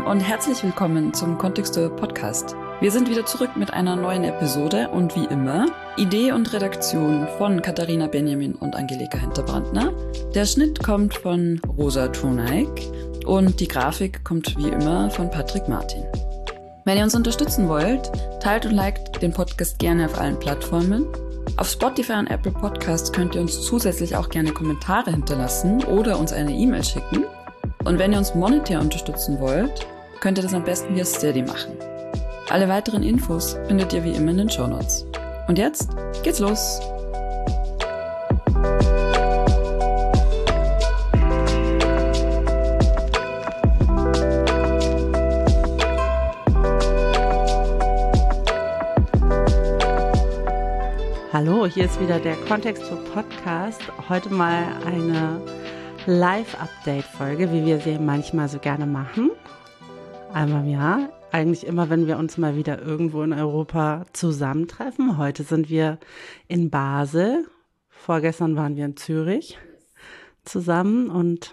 und herzlich willkommen zum Kontextuell Podcast. Wir sind wieder zurück mit einer neuen Episode und wie immer Idee und Redaktion von Katharina Benjamin und Angelika Hinterbrandner. Der Schnitt kommt von Rosa Toneik und die Grafik kommt wie immer von Patrick Martin. Wenn ihr uns unterstützen wollt, teilt und liked den Podcast gerne auf allen Plattformen. Auf Spotify und Apple Podcasts könnt ihr uns zusätzlich auch gerne Kommentare hinterlassen oder uns eine E-Mail schicken. Und wenn ihr uns monetär unterstützen wollt, könnt ihr das am besten via Steady machen. Alle weiteren Infos findet ihr wie immer in den Shownotes. Und jetzt geht's los! Hallo, hier ist wieder der Kontextuell Podcast. Heute mal eine Live-Update-Folge, wie wir sie manchmal so gerne machen. Einmal im Jahr. Eigentlich immer, wenn wir uns mal wieder irgendwo in Europa zusammentreffen. Heute sind wir in Basel. Vorgestern waren wir in Zürich zusammen und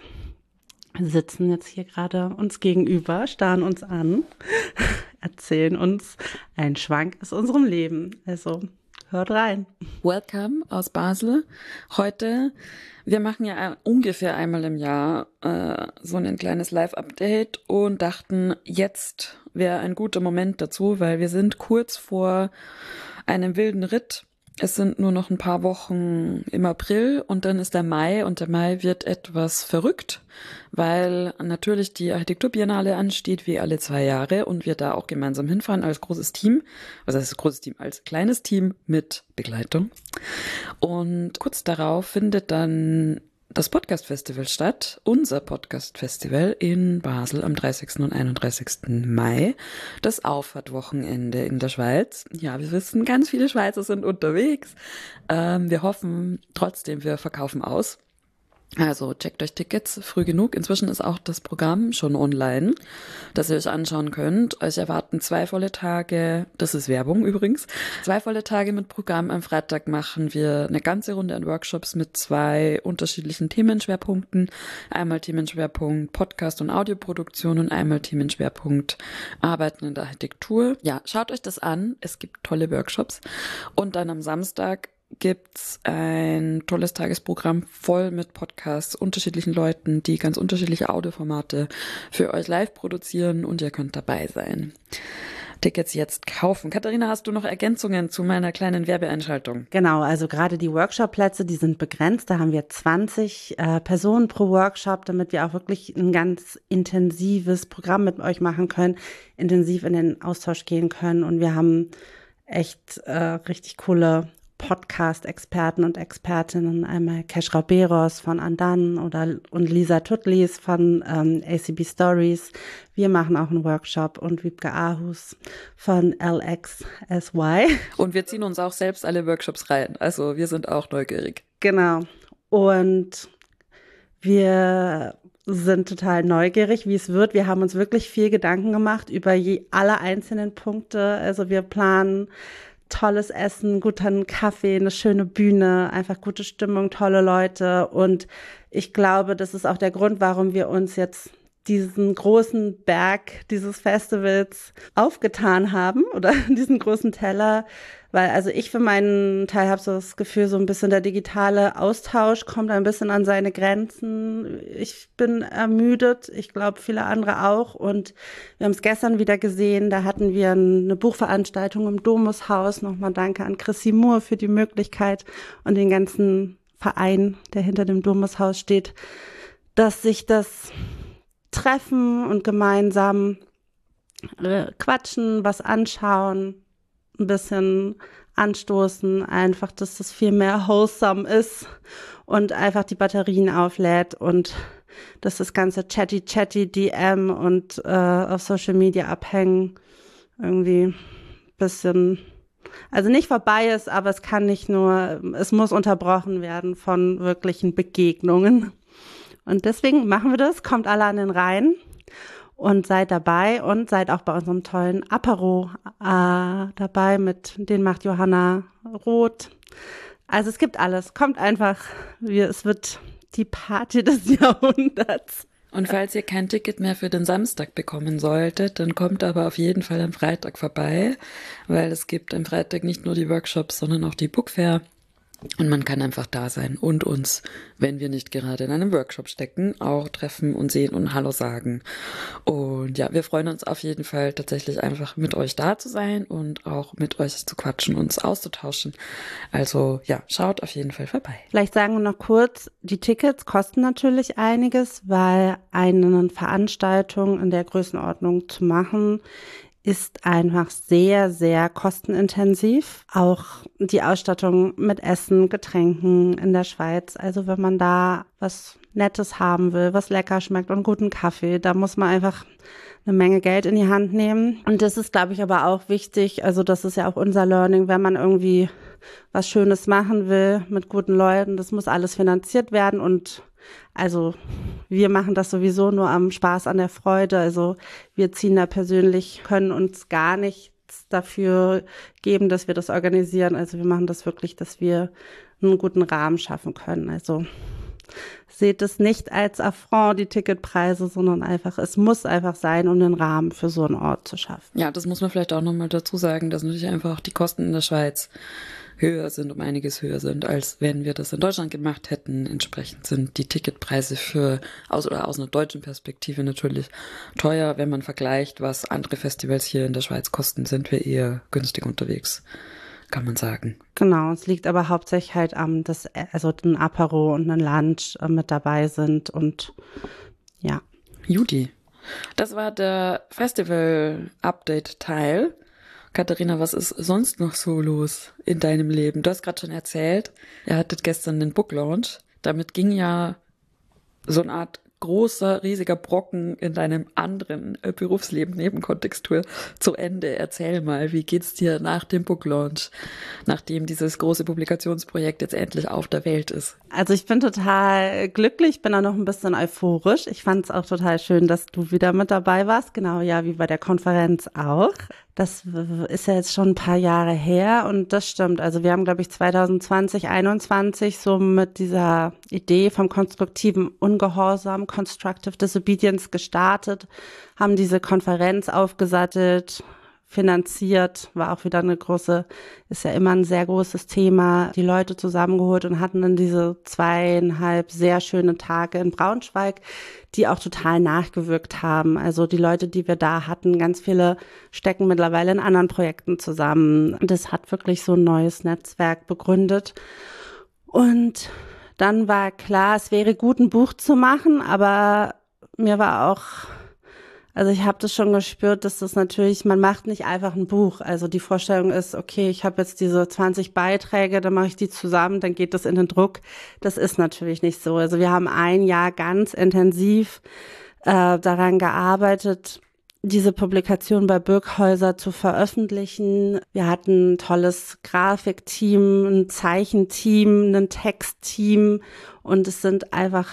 sitzen jetzt hier gerade uns gegenüber, starren uns an, erzählen uns einen Schwank aus unserem Leben. Also hört rein. Welcome aus Basel. Heute, wir machen ja ungefähr einmal im Jahr so ein kleines Live-Update und dachten, jetzt wäre ein guter Moment dazu, weil wir sind kurz vor einem wilden Ritt. Es sind nur noch ein paar Wochen im April und dann ist der Mai und der Mai wird etwas verrückt, weil natürlich die Architekturbiennale ansteht wie alle 2 Jahre und wir da auch gemeinsam hinfahren als großes Team, also als großes Team, als kleines Team mit Begleitung. Und kurz darauf findet dann das Podcast-Festival statt, unser Podcast-Festival in Basel am 30. und 31. Mai, das Auffahrtwochenende in der Schweiz. Ja, wir wissen, ganz viele Schweizer sind unterwegs. Wir hoffen trotzdem, wir verkaufen aus. Also checkt euch Tickets früh genug. Inzwischen ist auch das Programm schon online, das ihr euch anschauen könnt. Euch erwarten 2 volle Tage, das ist Werbung übrigens, 2 volle Tage mit Programm. Am Freitag machen wir eine ganze Runde an Workshops mit 2 unterschiedlichen Themenschwerpunkten. Einmal Themenschwerpunkt Podcast und Audioproduktion und einmal Themenschwerpunkt Arbeiten in der Architektur. Ja, schaut euch das an, es gibt tolle Workshops. Und dann am Samstag gibt's ein tolles Tagesprogramm voll mit Podcasts, unterschiedlichen Leuten, die ganz unterschiedliche Audioformate für euch live produzieren und ihr könnt dabei sein. Tickets jetzt kaufen. Katharina, hast du noch Ergänzungen zu meiner kleinen Werbeeinschaltung? Genau, also gerade die Workshop-Plätze, die sind begrenzt. Da haben wir 20 Personen pro Workshop, damit wir auch wirklich ein ganz intensives Programm mit euch machen können, intensiv in den Austausch gehen können. Und wir haben echt richtig coole Podcast-Experten und Expertinnen, einmal Keschrau Beros von Andan und Lisa Tutlis von ACB Stories. Wir machen auch einen Workshop und Wiebke Ahus von LXSY. Und wir ziehen uns auch selbst alle Workshops rein, also wir sind auch neugierig. Genau. Und wir sind total neugierig, wie es wird. Wir haben uns wirklich viel Gedanken gemacht über alle einzelnen Punkte. Also wir planen tolles Essen, guten Kaffee, eine schöne Bühne, einfach gute Stimmung, tolle Leute. Und ich glaube, das ist auch der Grund, warum wir uns jetzt diesen großen Berg dieses Festivals aufgetan haben oder diesen großen Teller, weil also ich für meinen Teil habe so das Gefühl, so ein bisschen der digitale Austausch kommt ein bisschen an seine Grenzen. Ich bin ermüdet, ich glaube viele andere auch und wir haben es gestern wieder gesehen, da hatten wir eine Buchveranstaltung im Domushaus. Nochmal danke an Chrissy Moore für die Möglichkeit und den ganzen Verein, der hinter dem Domushaus steht, dass sich das treffen und gemeinsam quatschen, was anschauen, ein bisschen anstoßen, einfach, dass das viel mehr wholesome ist und einfach die Batterien auflädt und dass das ganze Chatty, DM und auf Social Media abhängen irgendwie ein bisschen, also nicht vorbei ist, aber es kann nicht nur, es muss unterbrochen werden von wirklichen Begegnungen. Und deswegen machen wir das, kommt alle an den Rhein und seid dabei und seid auch bei unserem tollen Apero dabei, den macht Johanna Roth. Also es gibt alles, kommt einfach, es wird die Party des Jahrhunderts. Und falls ihr kein Ticket mehr für den Samstag bekommen solltet, dann kommt aber auf jeden Fall am Freitag vorbei, weil es gibt am Freitag nicht nur die Workshops, sondern auch die Bookfair. Und man kann einfach da sein und uns, wenn wir nicht gerade in einem Workshop stecken, auch treffen und sehen und Hallo sagen. Und ja, wir freuen uns auf jeden Fall tatsächlich einfach mit euch da zu sein und auch mit euch zu quatschen, uns auszutauschen. Also ja, schaut auf jeden Fall vorbei. Vielleicht sagen wir noch kurz, die Tickets kosten natürlich einiges, weil eine Veranstaltung in der Größenordnung zu machen, ist einfach sehr, sehr kostenintensiv. Auch die Ausstattung mit Essen, Getränken in der Schweiz. Also wenn man da was Nettes haben will, was lecker schmeckt und guten Kaffee, da muss man einfach eine Menge Geld in die Hand nehmen. Und das ist, glaube ich, aber auch wichtig. Also das ist ja auch unser Learning, wenn man irgendwie was Schönes machen will mit guten Leuten. Das muss alles finanziert werden und also wir machen das sowieso nur am Spaß, an der Freude. Also wir ziehen da persönlich, können uns gar nichts dafür geben, dass wir das organisieren. Also wir machen das wirklich, dass wir einen guten Rahmen schaffen können. Also seht es nicht als Affront, die Ticketpreise, sondern einfach, es muss einfach sein, um den Rahmen für so einen Ort zu schaffen. Ja, das muss man vielleicht auch nochmal dazu sagen, dass natürlich einfach die Kosten in der Schweiz höher sind, um einiges höher sind, als wenn wir das in Deutschland gemacht hätten. Entsprechend sind die Ticketpreise aus einer deutschen Perspektive natürlich teuer. Wenn man vergleicht, was andere Festivals hier in der Schweiz kosten, sind wir eher günstig unterwegs, kann man sagen. Genau, es liegt aber hauptsächlich halt am, dass also ein Apero und ein Lunch mit dabei sind und ja. Judy, das war der Festival-Update-Teil. Katharina, was ist sonst noch so los in deinem Leben? Du hast gerade schon erzählt, ihr hattet gestern den Book Launch. Damit ging ja so eine Art großer, riesiger Brocken in deinem anderen Berufsleben neben Kontextur zu Ende. Erzähl mal, wie geht's dir nach dem Book Launch, nachdem dieses große Publikationsprojekt jetzt endlich auf der Welt ist? Also ich bin total glücklich, bin auch noch ein bisschen euphorisch. Ich fand es auch total schön, dass du wieder mit dabei warst. Genau, ja, wie bei der Konferenz auch. Das ist ja jetzt schon ein paar Jahre her und das stimmt. Also wir haben, glaube ich, 2020, 2021 so mit dieser Idee vom konstruktiven Ungehorsam, Constructive Disobedience gestartet, haben diese Konferenz aufgesattelt, finanziert, war auch wieder ist ja immer ein sehr großes Thema, die Leute zusammengeholt und hatten dann diese 2,5 sehr schöne Tage in Braunschweig, die auch total nachgewirkt haben. Also die Leute, die wir da hatten, ganz viele stecken mittlerweile in anderen Projekten zusammen. Das hat wirklich so ein neues Netzwerk begründet. Und dann war klar, es wäre gut, ein Buch zu machen, aber mir war auch Also ich habe das schon gespürt, dass das natürlich, man macht nicht einfach ein Buch. Also die Vorstellung ist, okay, ich habe jetzt diese 20 Beiträge, dann mache ich die zusammen, dann geht das in den Druck. Das ist natürlich nicht so. Also wir haben ein Jahr ganz intensiv daran gearbeitet, diese Publikation bei Birkhäuser zu veröffentlichen. Wir hatten ein tolles Grafikteam, ein Zeichenteam, ein Textteam und es sind einfach,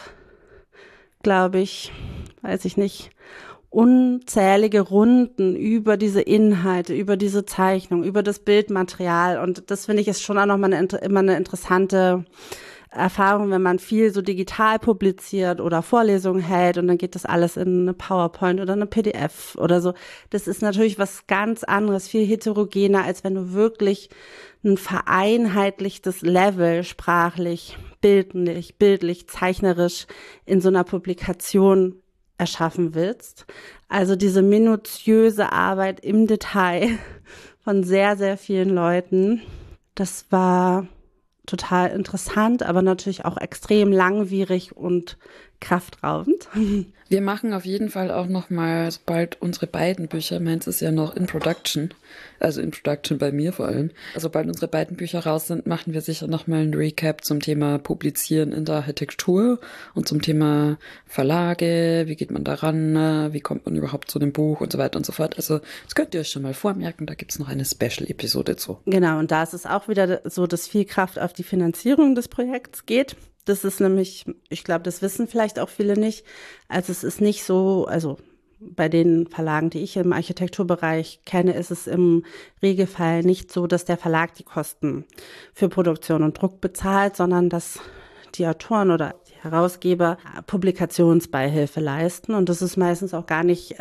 glaube ich, weiß ich nicht, unzählige Runden über diese Inhalte, über diese Zeichnung, über das Bildmaterial. Und das finde ich ist schon auch nochmal immer eine interessante Erfahrung, wenn man viel so digital publiziert oder Vorlesungen hält und dann geht das alles in eine PowerPoint oder eine PDF oder so. Das ist natürlich was ganz anderes, viel heterogener, als wenn du wirklich ein vereinheitlichtes Level sprachlich, bildlich, zeichnerisch in so einer Publikation erschaffen willst. Also diese minutiöse Arbeit im Detail von sehr, sehr vielen Leuten, das war total interessant, aber natürlich auch extrem langwierig und kraftraubend. Wir machen auf jeden Fall auch noch mal bald unsere beiden Bücher. Meins ist ja noch in Production, also in Production bei mir vor allem. Also sobald unsere beiden Bücher raus sind, machen wir sicher noch mal ein Recap zum Thema Publizieren in der Architektur und zum Thema Verlage, wie geht man daran, wie kommt man überhaupt zu dem Buch und so weiter und so fort. Also das könnt ihr euch schon mal vormerken, da gibt's noch eine Special-Episode zu. Genau, und da ist es auch wieder so, dass viel Kraft auf die Finanzierung des Projekts geht. Das ist nämlich, ich glaube, das wissen vielleicht auch viele nicht. Also es ist nicht so, also bei den Verlagen, die ich im Architekturbereich kenne, ist es im Regelfall nicht so, dass der Verlag die Kosten für Produktion und Druck bezahlt, sondern dass die Autoren oder die Herausgeber Publikationsbeihilfe leisten. Und das ist meistens auch gar nicht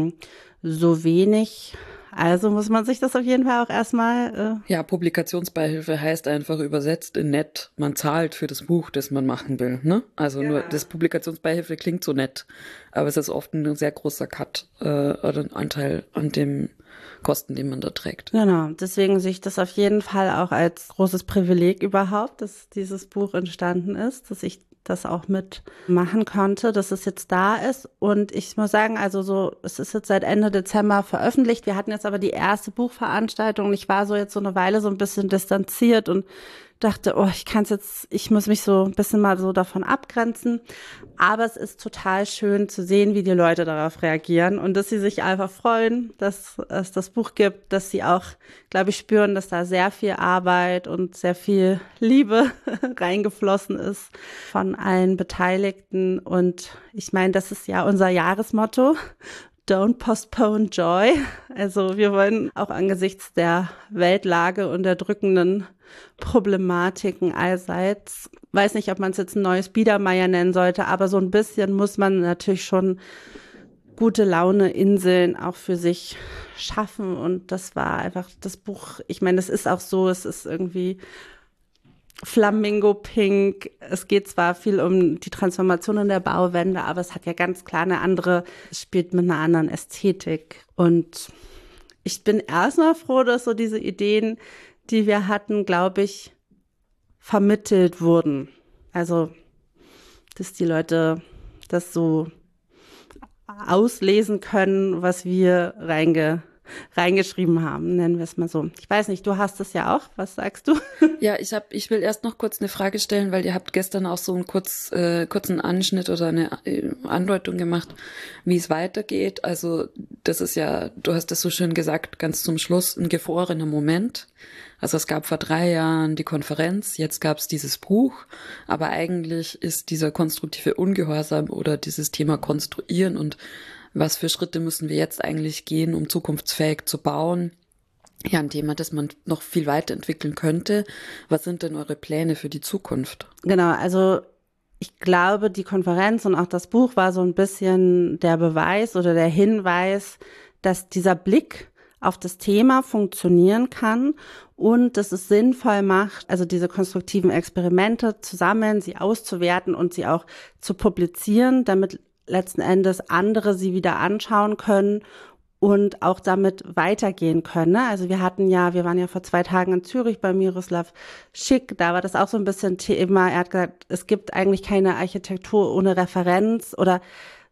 so wenig. Also muss man sich das auf jeden Fall auch erstmal... Ja, Publikationsbeihilfe heißt einfach übersetzt in nett, man zahlt für das Buch, das man machen will. Ne? Also nur das Publikationsbeihilfe klingt so nett, aber es ist oft ein sehr großer Cut oder ein Anteil an dem Kosten, den man da trägt. Genau, deswegen sehe ich das auf jeden Fall auch als großes Privileg überhaupt, dass dieses Buch entstanden ist, dass ich das auch mitmachen konnte, dass es jetzt da ist. Und ich muss sagen, also so, es ist jetzt seit Ende Dezember veröffentlicht. Wir hatten jetzt aber die erste Buchveranstaltung und ich war so jetzt so eine Weile so ein bisschen distanziert und dachte, oh, ich muss mich so ein bisschen mal so davon abgrenzen. Aber es ist total schön zu sehen, wie die Leute darauf reagieren und dass sie sich einfach freuen, dass es das Buch gibt, dass sie auch, glaube ich, spüren, dass da sehr viel Arbeit und sehr viel Liebe reingeflossen ist von allen Beteiligten. Und ich meine, das ist ja unser Jahresmotto. Don't postpone joy. Also wir wollen auch angesichts der Weltlage und der drückenden Problematiken allseits, weiß nicht, ob man es jetzt ein neues Biedermeier nennen sollte, aber so ein bisschen muss man natürlich schon gute Laune-Inseln auch für sich schaffen. Und das war einfach das Buch, ich meine, es ist auch so, es ist irgendwie Flamingo-Pink. Es geht zwar viel um die Transformation in der Bauwende, aber es hat ja ganz klar es spielt mit einer anderen Ästhetik. Und ich bin erstmal froh, dass so diese Ideen, die wir hatten, glaube ich, vermittelt wurden. Also, dass die Leute das so auslesen können, was wir reingeschrieben haben, nennen wir es mal so. Ich weiß nicht, du hast es ja auch. Was sagst du? Ja, ich will erst noch kurz eine Frage stellen, weil ihr habt gestern auch so einen kurzen Anschnitt oder eine Andeutung gemacht, wie es weitergeht. Also das ist ja, du hast das so schön gesagt, ganz zum Schluss, ein gefrorener Moment. Also es gab vor 3 Jahren die Konferenz, jetzt gab es dieses Buch, aber eigentlich ist dieser konstruktive Ungehorsam oder dieses Thema Konstruieren und was für Schritte müssen wir jetzt eigentlich gehen, um zukunftsfähig zu bauen? Ja, ein Thema, das man noch viel weiterentwickeln könnte. Was sind denn eure Pläne für die Zukunft? Genau, also ich glaube, die Konferenz und auch das Buch war so ein bisschen der Beweis oder der Hinweis, dass dieser Blick auf das Thema funktionieren kann und dass es sinnvoll macht, also diese konstruktiven Experimente zu sammeln, sie auszuwerten und sie auch zu publizieren, damit letzten Endes andere sie wieder anschauen können und auch damit weitergehen können. Ne? Also wir waren ja vor 2 Tagen in Zürich bei Miroslav Schick, da war das auch so ein bisschen Thema. Er hat gesagt, es gibt eigentlich keine Architektur ohne Referenz oder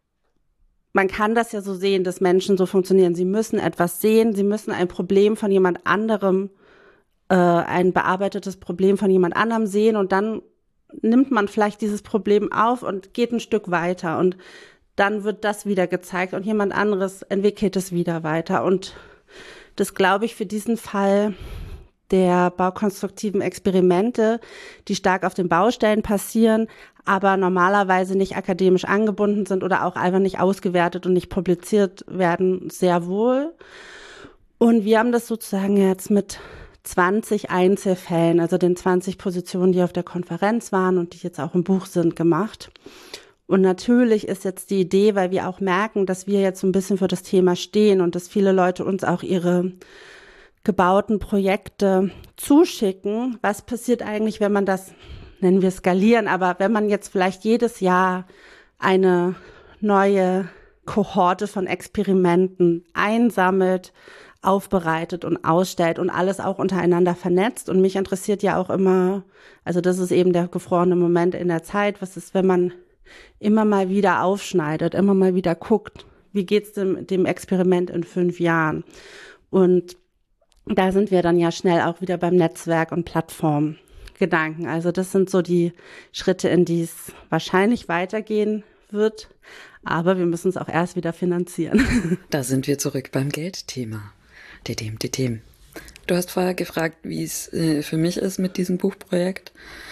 man kann das ja so sehen, dass Menschen so funktionieren. Sie müssen etwas sehen, sie müssen ein Problem von jemand anderem, ein bearbeitetes Problem von jemand anderem sehen und dann nimmt man vielleicht dieses Problem auf und geht ein Stück weiter und dann wird das wieder gezeigt und jemand anderes entwickelt es wieder weiter. Und das glaube ich für diesen Fall der baukonstruktiven Experimente, die stark auf den Baustellen passieren, aber normalerweise nicht akademisch angebunden sind oder auch einfach nicht ausgewertet und nicht publiziert werden, sehr wohl. Und wir haben das sozusagen jetzt mit 20 Einzelfällen, also den 20 Positionen, die auf der Konferenz waren und die jetzt auch im Buch sind, gemacht. Und natürlich ist jetzt die Idee, weil wir auch merken, dass wir jetzt so ein bisschen für das Thema stehen und dass viele Leute uns auch ihre gebauten Projekte zuschicken. Was passiert eigentlich, wenn man das, nennen wir skalieren, aber wenn man jetzt vielleicht jedes Jahr eine neue Kohorte von Experimenten einsammelt, aufbereitet und ausstellt und alles auch untereinander vernetzt. Und mich interessiert ja auch immer, also das ist eben der gefrorene Moment in der Zeit, was ist, wenn man immer mal wieder aufschneidet, immer mal wieder guckt, wie geht's dem Experiment in 5 Jahren? Und da sind wir dann ja schnell auch wieder beim Netzwerk und Plattformgedanken. Also das sind so die Schritte, in die es wahrscheinlich weitergehen wird. Aber wir müssen es auch erst wieder finanzieren. Da sind wir zurück beim Geldthema. Didim. Du hast vorher gefragt, wie es für mich ist mit diesem Buchprojekt.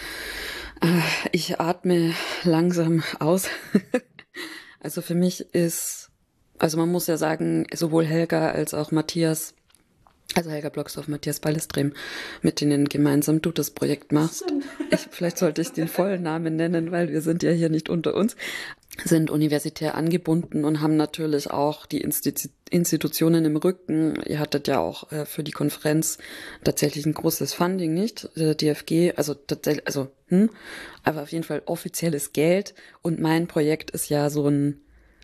Ich atme langsam aus. Also für mich also man muss ja sagen, sowohl Helga als auch Matthias Also Helga Blocksdorf, Matthias Ballestrem, mit denen gemeinsam du das Projekt machst. Vielleicht sollte ich den vollen Namen nennen, weil wir sind ja hier nicht unter uns, sind universitär angebunden und haben natürlich auch die Institutionen im Rücken. Ihr hattet ja auch für die Konferenz tatsächlich ein großes Funding, nicht? DFG, also tatsächlich, aber auf jeden Fall offizielles Geld. Und mein Projekt ist ja so ein,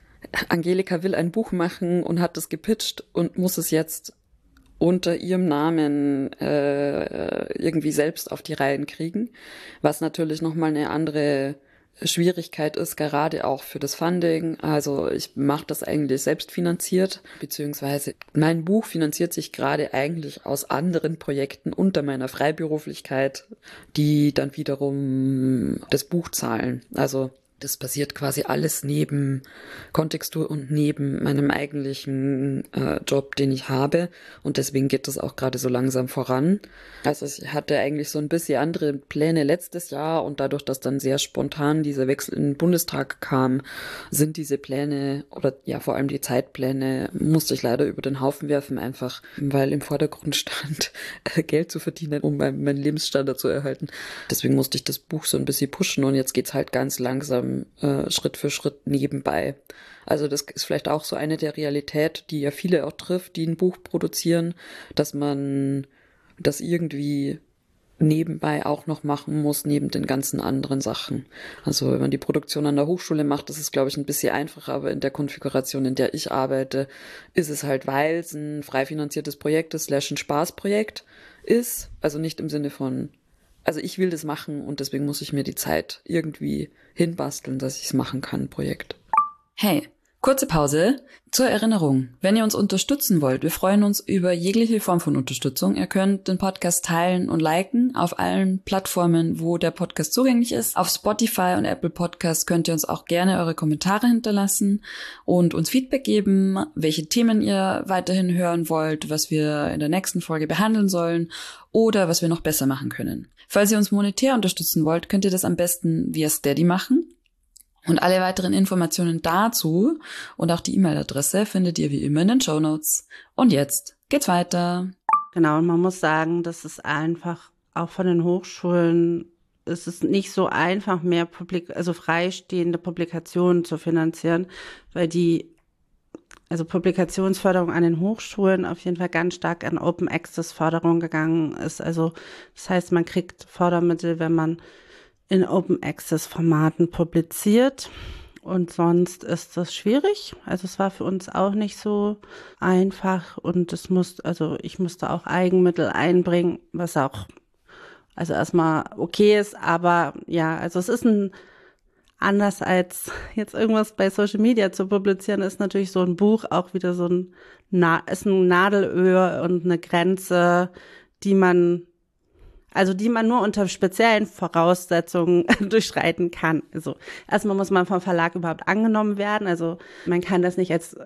Angelika will ein Buch machen und hat es gepitcht und muss es jetzt unter ihrem Namen irgendwie selbst auf die Reihen kriegen, was natürlich nochmal eine andere Schwierigkeit ist, gerade auch für das Funding. Also ich mache das eigentlich selbst finanziert, beziehungsweise mein Buch finanziert sich gerade eigentlich aus anderen Projekten unter meiner Freiberuflichkeit, die dann wiederum das Buch zahlen. Also das passiert quasi alles neben Kontextur und neben meinem eigentlichen Job, den ich habe. Und deswegen geht das auch gerade so langsam voran. Also ich hatte eigentlich so ein bisschen andere Pläne letztes Jahr und dadurch, dass dann sehr spontan dieser Wechsel in den Bundestag kam, sind diese Pläne oder ja vor allem die Zeitpläne musste ich leider über den Haufen werfen, einfach weil im Vordergrund stand, Geld zu verdienen, um meinen Lebensstandard zu erhalten. Deswegen musste ich das Buch so ein bisschen pushen und jetzt geht's halt ganz langsam Schritt für Schritt nebenbei. Also das ist vielleicht auch so eine der Realität, die ja viele auch trifft, die ein Buch produzieren, dass man das irgendwie nebenbei auch noch machen muss, neben den ganzen anderen Sachen. Also wenn man die Produktion an der Hochschule macht, das ist, glaube ich, ein bisschen einfacher, aber in der Konfiguration, in der ich arbeite, ist es halt, weil es ein frei finanziertes Projekt ist, / ein Spaßprojekt ist, also nicht im Sinne von, also ich will das machen und deswegen muss ich mir die Zeit irgendwie hinbasteln, dass ich es machen kann, Projekt. Hey, kurze Pause. Zur Erinnerung, wenn ihr uns unterstützen wollt, wir freuen uns über jegliche Form von Unterstützung. Ihr könnt den Podcast teilen und liken auf allen Plattformen, wo der Podcast zugänglich ist. Auf Spotify und Apple Podcasts könnt ihr uns auch gerne eure Kommentare hinterlassen und uns Feedback geben, welche Themen ihr weiterhin hören wollt, was wir in der nächsten Folge behandeln sollen oder was wir noch besser machen können. Falls ihr uns monetär unterstützen wollt, könnt ihr das am besten via Steady machen. Und alle weiteren Informationen dazu und auch die E-Mail-Adresse findet ihr wie immer in den Shownotes. Und jetzt geht's weiter. Genau, und man muss sagen, das ist einfach auch von den Hochschulen, es ist nicht so einfach mehr freistehende Publikationen zu finanzieren, weil also Publikationsförderung an den Hochschulen auf jeden Fall ganz stark an Open Access Förderung gegangen ist. Also das heißt, man kriegt Fördermittel, wenn man in Open Access Formaten publiziert und sonst ist das schwierig. Also es war für uns auch nicht so einfach und ich musste auch Eigenmittel einbringen, was auch also erstmal okay ist, aber ja, also es ist anders als jetzt irgendwas bei Social Media zu publizieren, ist natürlich so ein Buch auch wieder so ein Nadelöhr und eine Grenze, die man nur unter speziellen Voraussetzungen durchschreiten kann. Also erstmal muss man vom Verlag überhaupt angenommen werden. Also man kann das nicht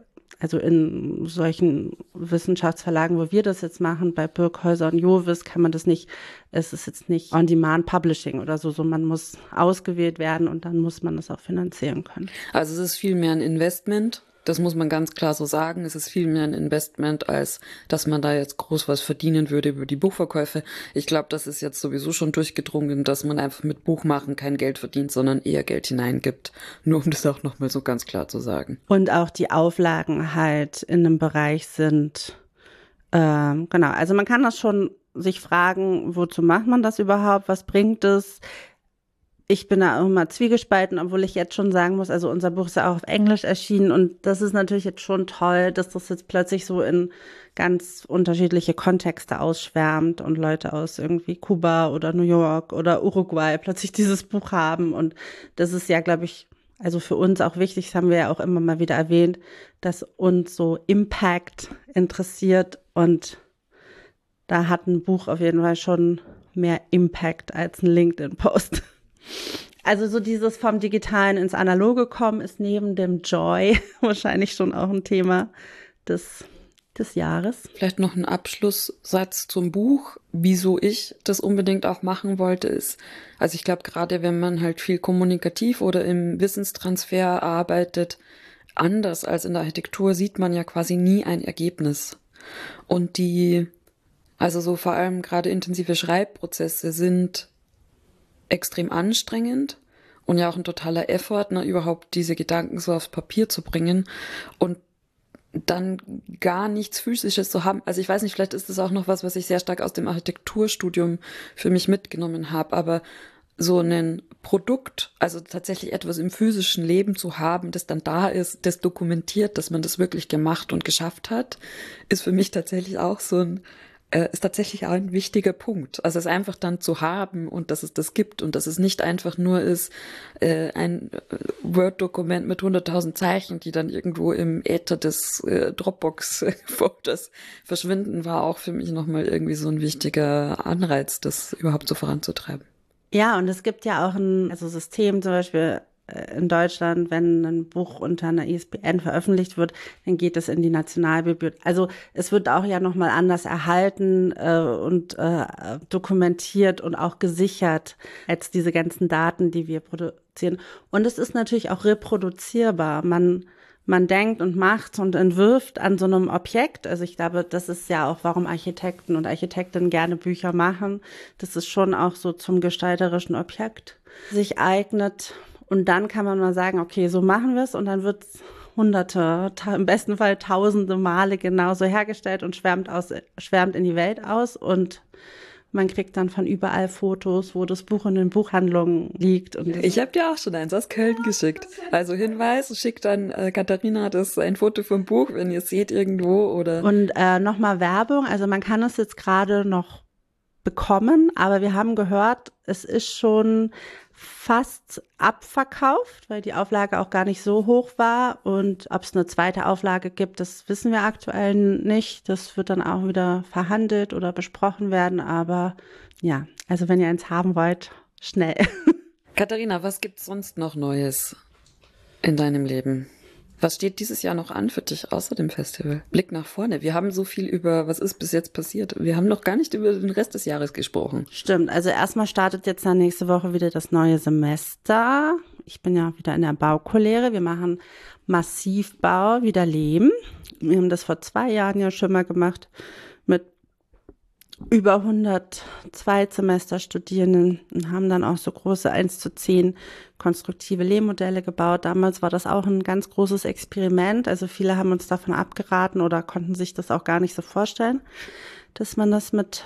in solchen Wissenschaftsverlagen, wo wir das jetzt machen, bei Birkhäuser und Jovis kann man das nicht, es ist jetzt nicht On-Demand-Publishing oder so, man muss ausgewählt werden und dann muss man das auch finanzieren können. Also es ist viel mehr ein Investment. Das muss man ganz klar so sagen. Es ist viel mehr ein Investment, als dass man da jetzt groß was verdienen würde über die Buchverkäufe. Ich glaube, das ist jetzt sowieso schon durchgedrungen, dass man einfach mit Buchmachen kein Geld verdient, sondern eher Geld hineingibt. Nur um das auch nochmal so ganz klar zu sagen. Und auch die Auflagen halt in einem Bereich sind, genau, also man kann das schon sich fragen, wozu macht man das überhaupt, was bringt es? Ich bin da auch immer zwiegespalten, obwohl ich jetzt schon sagen muss, also unser Buch ist ja auch auf Englisch erschienen und das ist natürlich jetzt schon toll, dass das jetzt plötzlich so in ganz unterschiedliche Kontexte ausschwärmt und Leute aus irgendwie Kuba oder New York oder Uruguay plötzlich dieses Buch haben und das ist ja, glaube ich, also für uns auch wichtig, das haben wir ja auch immer mal wieder erwähnt, dass uns so Impact interessiert und da hat ein Buch auf jeden Fall schon mehr Impact als ein LinkedIn-Post. Also so dieses vom Digitalen ins Analoge kommen ist neben dem Joy wahrscheinlich schon auch ein Thema des Jahres. Vielleicht noch ein Abschlusssatz zum Buch, wieso ich das unbedingt auch machen wollte, ist, also ich glaube, gerade wenn man halt viel kommunikativ oder im Wissenstransfer arbeitet, anders als in der Architektur, sieht man ja quasi nie ein Ergebnis. Und die Also so vor allem gerade intensive Schreibprozesse sind extrem anstrengend und ja auch ein totaler Effort, ne, überhaupt diese Gedanken so aufs Papier zu bringen und dann gar nichts Physisches zu haben. Also ich weiß nicht, vielleicht ist das auch noch was ich sehr stark aus dem Architekturstudium für mich mitgenommen habe, aber so ein Produkt, also tatsächlich etwas im physischen Leben zu haben, das dann da ist, das dokumentiert, dass man das wirklich gemacht und geschafft hat, ist für mich tatsächlich auch ist tatsächlich auch ein wichtiger Punkt. Also es einfach dann zu haben und dass es das gibt und dass es nicht einfach nur ist, ein Word-Dokument mit 100.000 Zeichen, die dann irgendwo im Äther des Dropbox-Folders verschwinden, war auch für mich nochmal irgendwie so ein wichtiger Anreiz, das überhaupt so voranzutreiben. Ja, und es gibt ja auch ein System, zum Beispiel in Deutschland, wenn ein Buch unter einer ISBN veröffentlicht wird, dann geht es in die Nationalbibliothek. Also es wird auch ja nochmal anders erhalten und dokumentiert und auch gesichert als diese ganzen Daten, die wir produzieren. Und es ist natürlich auch reproduzierbar. Man denkt und macht und entwirft an so einem Objekt. Also ich glaube, das ist ja auch, warum Architekten und Architektinnen gerne Bücher machen. Das ist schon auch so zum gestalterischen Objekt sich eignet. Und dann kann man mal sagen, okay, so machen wir es. Und dann wird es hunderte, im besten Fall tausende Male genauso hergestellt und schwärmt in die Welt aus. Und man kriegt dann von überall Fotos, wo das Buch in den Buchhandlungen liegt. Und ich habe dir auch schon eins aus Köln geschickt. Also Hinweis, schickt dann Katharina ein Foto vom Buch, wenn ihr es seht irgendwo. Oder und nochmal Werbung. Also man kann es jetzt gerade noch bekommen, aber wir haben gehört, es ist schon fast abverkauft, weil die Auflage auch gar nicht so hoch war. Und ob es eine zweite Auflage gibt, das wissen wir aktuell nicht. Das wird dann auch wieder verhandelt oder besprochen werden. Aber ja, also wenn ihr eins haben wollt, schnell. Katharina, was gibt's sonst noch Neues in deinem Leben? Was steht dieses Jahr noch an für dich außer dem Festival? Blick nach vorne. Wir haben so viel über, was ist bis jetzt passiert. Wir haben noch gar nicht über den Rest des Jahres gesprochen. Stimmt. Also erstmal startet jetzt dann nächste Woche wieder das neue Semester. Ich bin ja wieder in der Baukollegge. Wir machen Massivbau, wieder Lehm. Wir haben das vor 2 Jahren ja schon mal gemacht mit über 100 Zweitsemesterstudierenden und haben dann auch so große 1:10 konstruktive Lehmmodelle gebaut. Damals war das auch ein ganz großes Experiment. Also viele haben uns davon abgeraten oder konnten sich das auch gar nicht so vorstellen, dass man das mit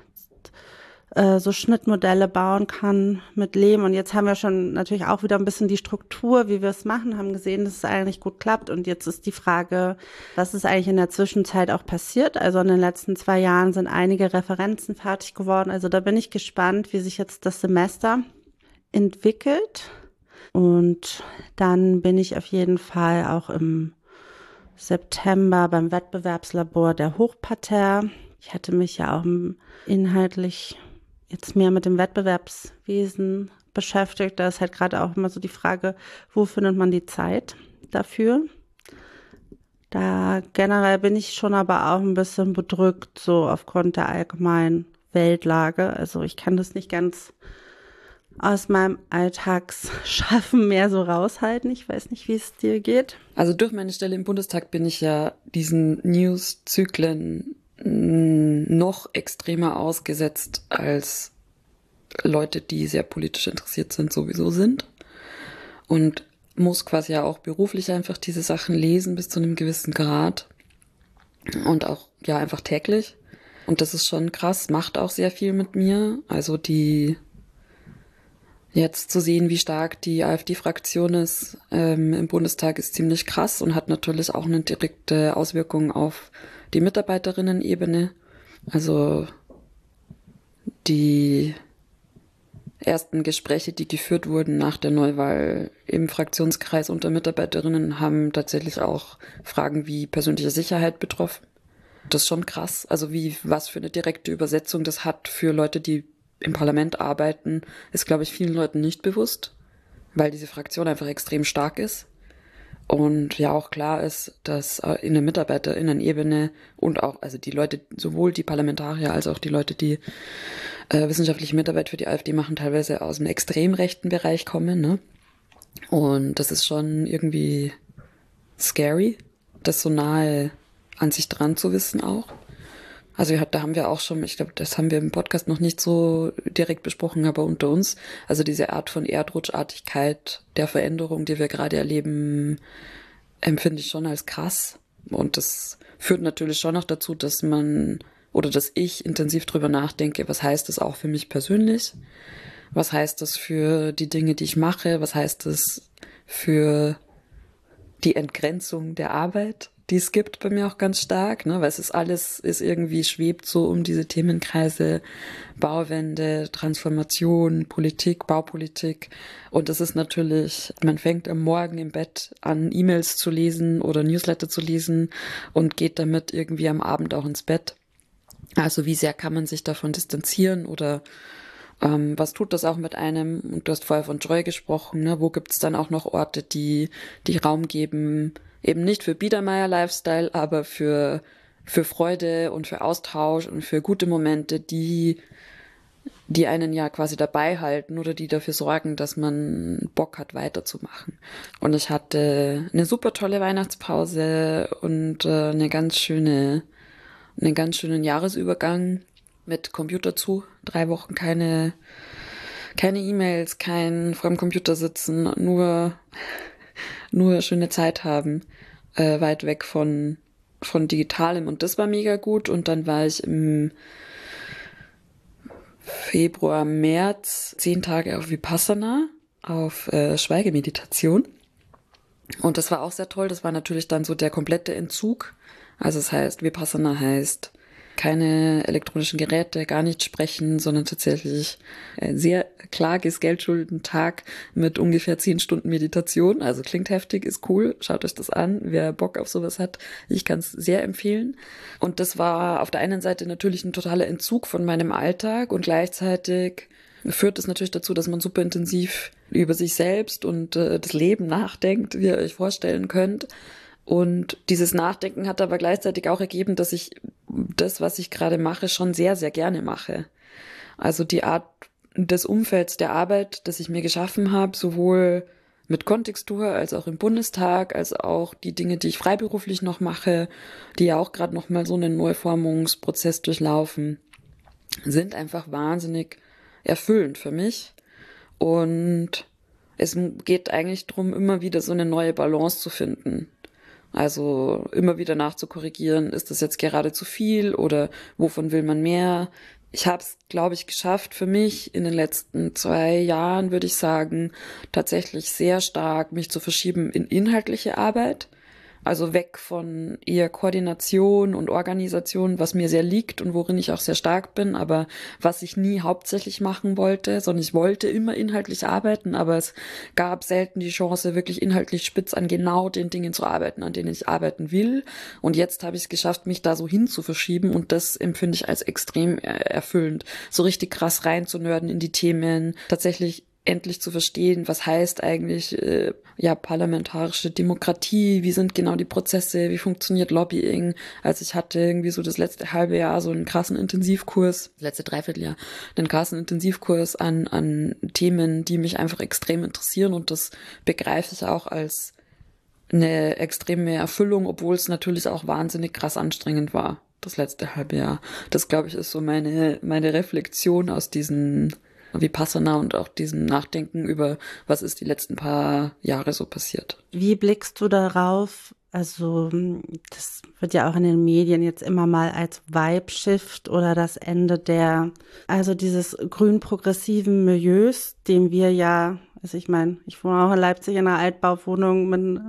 so Schnittmodelle bauen kann mit Lehm. Und jetzt haben wir schon natürlich auch wieder ein bisschen die Struktur, wie wir es machen, haben gesehen, dass es eigentlich gut klappt. Und jetzt ist die Frage, was ist eigentlich in der Zwischenzeit auch passiert? Also in den letzten 2 Jahren sind einige Referenzen fertig geworden. Also da bin ich gespannt, wie sich jetzt das Semester entwickelt. Und dann bin ich auf jeden Fall auch im September beim Wettbewerbslabor der Hochparterre. Ich hatte mich ja auch inhaltlich jetzt mehr mit dem Wettbewerbswesen beschäftigt. Da ist halt gerade auch immer so die Frage, wo findet man die Zeit dafür? Da generell bin ich schon aber auch ein bisschen bedrückt, so aufgrund der allgemeinen Weltlage. Also ich kann das nicht ganz aus meinem Alltagsschaffen mehr so raushalten. Ich weiß nicht, wie es dir geht. Also durch meine Stelle im Bundestag bin ich ja diesen News-Zyklen noch extremer ausgesetzt als Leute, die sehr politisch interessiert sind, sowieso sind. Und muss quasi ja auch beruflich einfach diese Sachen lesen bis zu einem gewissen Grad. Und auch ja einfach täglich. Und das ist schon krass, macht auch sehr viel mit mir. Also jetzt zu sehen, wie stark die AfD-Fraktion ist im Bundestag, ist ziemlich krass und hat natürlich auch eine direkte Auswirkung auf die Mitarbeiterinnen-Ebene. Also die ersten Gespräche, die geführt wurden nach der Neuwahl im Fraktionskreis unter Mitarbeiterinnen, haben tatsächlich auch Fragen wie persönliche Sicherheit betroffen. Das ist schon krass. Also was für eine direkte Übersetzung das hat für Leute, die im Parlament arbeiten, ist, glaube ich, vielen Leuten nicht bewusst, weil diese Fraktion einfach extrem stark ist. Und ja auch klar ist, dass in der MitarbeiterInnen-Ebene und auch, also die Leute, sowohl die Parlamentarier als auch die Leute, die wissenschaftliche Mitarbeit für die AfD machen, teilweise aus dem extrem rechten Bereich kommen, ne? Und das ist schon irgendwie scary, das so nahe an sich dran zu wissen auch. Also ja, da haben wir auch schon, ich glaube, das haben wir im Podcast noch nicht so direkt besprochen, aber unter uns, also diese Art von Erdrutschartigkeit der Veränderung, die wir gerade erleben, empfinde ich schon als krass. Und das führt natürlich schon noch dazu, dass man oder dass ich intensiv drüber nachdenke, was heißt das auch für mich persönlich? Was heißt das für die Dinge, die ich mache? Was heißt das für die Entgrenzung der Arbeit, die es gibt bei mir auch ganz stark, ne? Weil es ist alles, ist irgendwie schwebt so um diese Themenkreise Bauwende, Transformation, Politik, Baupolitik. Und das ist natürlich, man fängt am Morgen im Bett an, E-Mails zu lesen oder Newsletter zu lesen und geht damit irgendwie am Abend auch ins Bett. Also wie sehr kann man sich davon distanzieren oder was tut das auch mit einem? Und du hast vorher von Joy gesprochen, ne? Wo gibt's dann auch noch Orte, die Raum geben, eben nicht für Biedermeier-Lifestyle, aber für Freude und für Austausch und für gute Momente, die einen ja quasi dabei halten oder die dafür sorgen, dass man Bock hat, weiterzumachen. Und ich hatte eine super tolle Weihnachtspause und einen ganz schönen Jahresübergang mit Computer zu. 3 Wochen keine E-Mails, kein vor dem Computer sitzen, nur schöne Zeit haben, weit weg von Digitalem. Und das war mega gut. Und dann war ich im Februar, März 10 Tage auf Vipassana, auf Schweigemeditation. Und das war auch sehr toll. Das war natürlich dann so der komplette Entzug. Also es heißt, Vipassana heißt keine elektronischen Geräte, gar nicht sprechen, sondern tatsächlich sehr klar gescheduelten Tag mit ungefähr 10 Stunden Meditation. Also klingt heftig, ist cool. Schaut euch das an, wer Bock auf sowas hat. Ich kann es sehr empfehlen. Und das war auf der einen Seite natürlich ein totaler Entzug von meinem Alltag und gleichzeitig führt es natürlich dazu, dass man super intensiv über sich selbst und das Leben nachdenkt, wie ihr euch vorstellen könnt. Und dieses Nachdenken hat aber gleichzeitig auch ergeben, dass ich das, was ich gerade mache, schon sehr, sehr gerne mache. Also die Art des Umfelds der Arbeit, das ich mir geschaffen habe, sowohl mit Kontextur als auch im Bundestag, als auch die Dinge, die ich freiberuflich noch mache, die ja auch gerade noch mal so einen Neuformungsprozess durchlaufen, sind einfach wahnsinnig erfüllend für mich. Und es geht eigentlich darum, immer wieder so eine neue Balance zu finden. Also immer wieder nachzukorrigieren, ist das jetzt gerade zu viel oder wovon will man mehr? Ich habe es, glaube ich, geschafft für mich in den letzten 2 Jahren, würde ich sagen, tatsächlich sehr stark mich zu verschieben in inhaltliche Arbeit. Also weg von eher Koordination und Organisation, was mir sehr liegt und worin ich auch sehr stark bin, aber was ich nie hauptsächlich machen wollte, sondern ich wollte immer inhaltlich arbeiten, aber es gab selten die Chance, wirklich inhaltlich spitz an genau den Dingen zu arbeiten, an denen ich arbeiten will. Und jetzt habe ich es geschafft, mich da so hin zu verschieben und das empfinde ich als extrem erfüllend. So richtig krass reinzunörden in die Themen, tatsächlich endlich zu verstehen, was heißt eigentlich parlamentarische Demokratie, wie sind genau die Prozesse, wie funktioniert Lobbying. Also ich hatte irgendwie so das letzte halbe Jahr so einen krassen Intensivkurs, das letzte Dreivierteljahr, einen krassen Intensivkurs an Themen, die mich einfach extrem interessieren und das begreife ich auch als eine extreme Erfüllung, obwohl es natürlich auch wahnsinnig krass anstrengend war, das letzte halbe Jahr. Das, glaube ich, ist so meine Reflexion aus diesen Vipassana und auch diesem Nachdenken über, was ist die letzten paar Jahre so passiert. Wie blickst du darauf? Also das wird ja auch in den Medien jetzt immer mal als Vibe-Shift oder das Ende also dieses grün-progressiven Milieus, dem wir ja, also ich meine, ich wohne auch in Leipzig in einer Altbauwohnung mit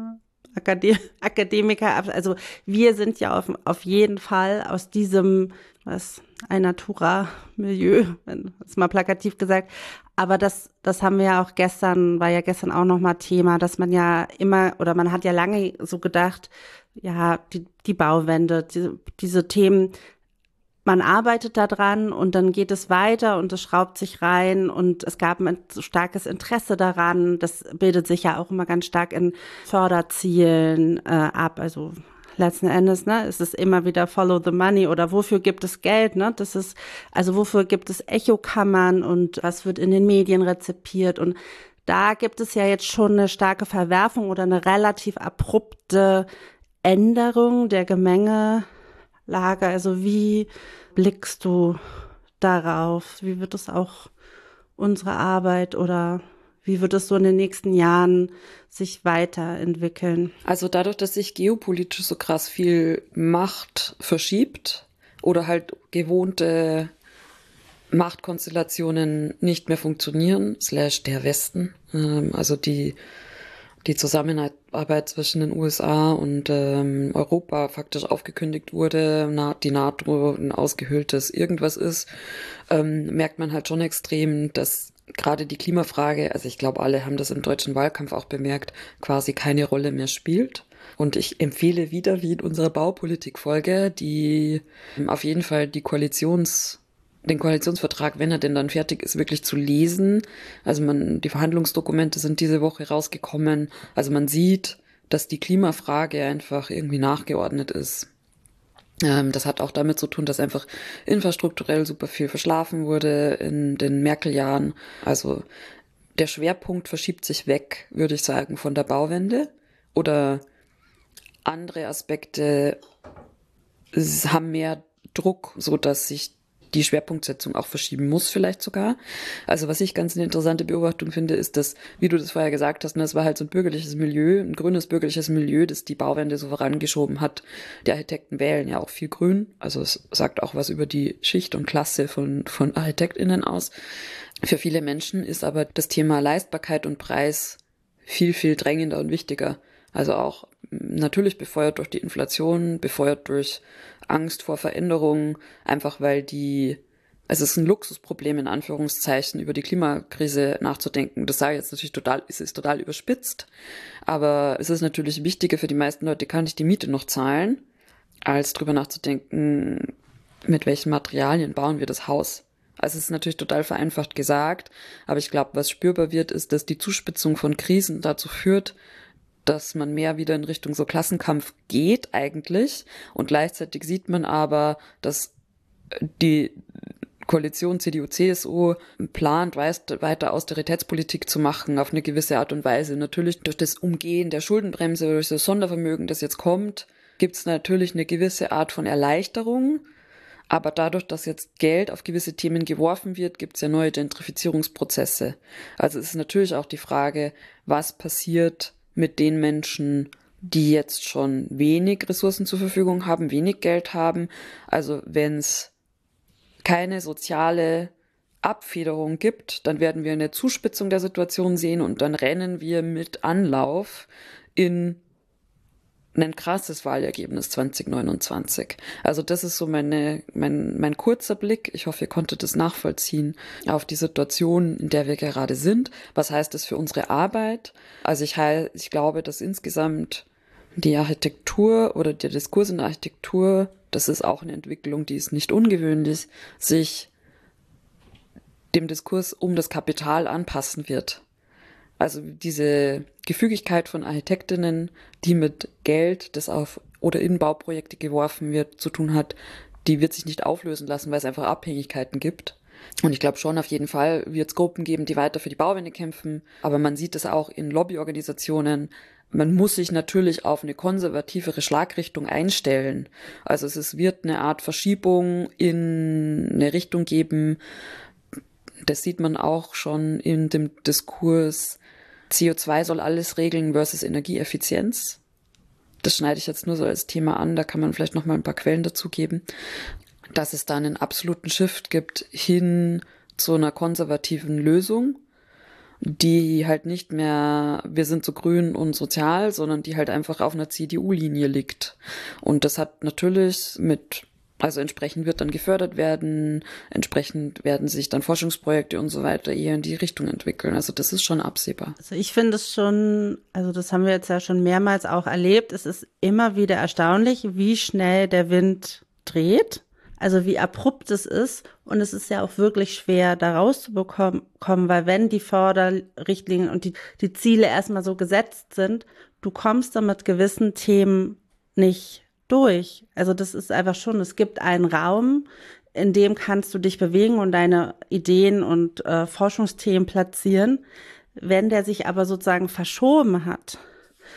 Akademiker, also wir sind ja auf jeden Fall aus diesem, ein Natura-Milieu, ist mal plakativ gesagt, aber das haben wir ja auch war ja gestern auch nochmal Thema, dass man ja immer, oder man hat ja lange so gedacht, ja, die Bauwende, diese Themen, man arbeitet da dran und dann geht es weiter und es schraubt sich rein und es gab ein starkes Interesse daran. Das bildet sich ja auch immer ganz stark in Förderzielen ab. Also letzten Endes, ne, ist es immer wieder Follow the Money oder wofür gibt es Geld, ne? Also wofür gibt es Echokammern und was wird in den Medien rezipiert und da gibt es ja jetzt schon eine starke Verwerfung oder eine relativ abrupte Änderung der Gemenge Lager? Also wie blickst du darauf? Wie wird es auch unsere Arbeit oder wie wird es so in den nächsten Jahren sich weiterentwickeln? Also dadurch, dass sich geopolitisch so krass viel Macht verschiebt oder halt gewohnte Machtkonstellationen nicht mehr funktionieren, / der Westen, also die Zusammenarbeit zwischen den USA und Europa faktisch aufgekündigt wurde, die NATO ein ausgehöhltes Irgendwas ist, merkt man halt schon extrem, dass gerade die Klimafrage, also ich glaube, alle haben das im deutschen Wahlkampf auch bemerkt, quasi keine Rolle mehr spielt. Und ich empfehle wieder, wie in unserer Baupolitik-Folge, die auf jeden Fall den Koalitionsvertrag, wenn er denn dann fertig ist, wirklich zu lesen. Also die Verhandlungsdokumente sind diese Woche rausgekommen. Also man sieht, dass die Klimafrage einfach irgendwie nachgeordnet ist. Das hat auch damit zu tun, dass einfach infrastrukturell super viel verschlafen wurde in den Merkel-Jahren. Also der Schwerpunkt verschiebt sich weg, würde ich sagen, von der Bauwende. Oder andere Aspekte haben mehr Druck, so dass sich die Schwerpunktsetzung auch verschieben muss, vielleicht sogar. Also was ich ganz eine interessante Beobachtung finde, ist, dass, wie du das vorher gesagt hast, das war halt so ein bürgerliches Milieu, ein grünes bürgerliches Milieu, das die Bauwende so vorangeschoben hat. Die Architekten wählen ja auch viel grün, also es sagt auch was über die Schicht und Klasse von ArchitektInnen aus. Für viele Menschen ist aber das Thema Leistbarkeit und Preis viel, viel drängender und wichtiger. Also auch natürlich befeuert durch die Inflation, befeuert durch Angst vor Veränderungen, einfach weil es ist ein Luxusproblem in Anführungszeichen, über die Klimakrise nachzudenken. Das sage ich jetzt natürlich es ist total überspitzt, aber es ist natürlich wichtiger für die meisten Leute, kann ich die Miete noch zahlen, als drüber nachzudenken, mit welchen Materialien bauen wir das Haus. Also es ist natürlich total vereinfacht gesagt, aber ich glaube, was spürbar wird, ist, dass die Zuspitzung von Krisen dazu führt, dass man mehr wieder in Richtung so Klassenkampf geht eigentlich. Und gleichzeitig sieht man aber, dass die Koalition CDU-CSU plant, weiter Austeritätspolitik zu machen auf eine gewisse Art und Weise. Natürlich durch das Umgehen der Schuldenbremse, durch das Sondervermögen, das jetzt kommt, gibt es natürlich eine gewisse Art von Erleichterung. Aber dadurch, dass jetzt Geld auf gewisse Themen geworfen wird, gibt es ja neue Gentrifizierungsprozesse. Also es ist natürlich auch die Frage, was passiert mit den Menschen, die jetzt schon wenig Ressourcen zur Verfügung haben, wenig Geld haben. Also wenn es keine soziale Abfederung gibt, dann werden wir eine Zuspitzung der Situation sehen und dann rennen wir mit Anlauf in ein krasses Wahlergebnis 2029. Also das ist so mein kurzer Blick. Ich hoffe, ihr konntet das nachvollziehen auf die Situation, in der wir gerade sind. Was heißt das für unsere Arbeit? Also ich glaube, dass insgesamt die Architektur oder der Diskurs in der Architektur, das ist auch eine Entwicklung, die ist nicht ungewöhnlich, sich dem Diskurs um das Kapital anpassen wird. Also diese Gefügigkeit von Architektinnen, die mit Geld, das auf oder in Bauprojekte geworfen wird, zu tun hat, die wird sich nicht auflösen lassen, weil es einfach Abhängigkeiten gibt. Und ich glaube schon, auf jeden Fall wird es Gruppen geben, die weiter für die Bauwende kämpfen. Aber man sieht es auch in Lobbyorganisationen. Man muss sich natürlich auf eine konservativere Schlagrichtung einstellen. Also es wird eine Art Verschiebung in eine Richtung geben. Das sieht man auch schon in dem Diskurs, CO2 soll alles regeln versus Energieeffizienz. Das schneide ich jetzt nur so als Thema an, da kann man vielleicht noch mal ein paar Quellen dazu geben. Dass es da einen absoluten Shift gibt hin zu einer konservativen Lösung, die halt nicht mehr, wir sind so grün und sozial, sondern die halt einfach auf einer CDU-Linie liegt. Und das hat natürlich also entsprechend wird dann gefördert werden, entsprechend werden sich dann Forschungsprojekte und so weiter eher in die Richtung entwickeln. Also das ist schon absehbar. Also ich finde es schon, also das haben wir jetzt ja schon mehrmals auch erlebt, es ist immer wieder erstaunlich, wie schnell der Wind dreht, also wie abrupt es ist und es ist ja auch wirklich schwer, da rauszubekommen, weil wenn die Förderrichtlinien und die Ziele erstmal so gesetzt sind, du kommst dann mit gewissen Themen nicht durch. Also das ist einfach schon, es gibt einen Raum, in dem kannst du dich bewegen und deine Ideen und Forschungsthemen platzieren. Wenn der sich aber sozusagen verschoben hat und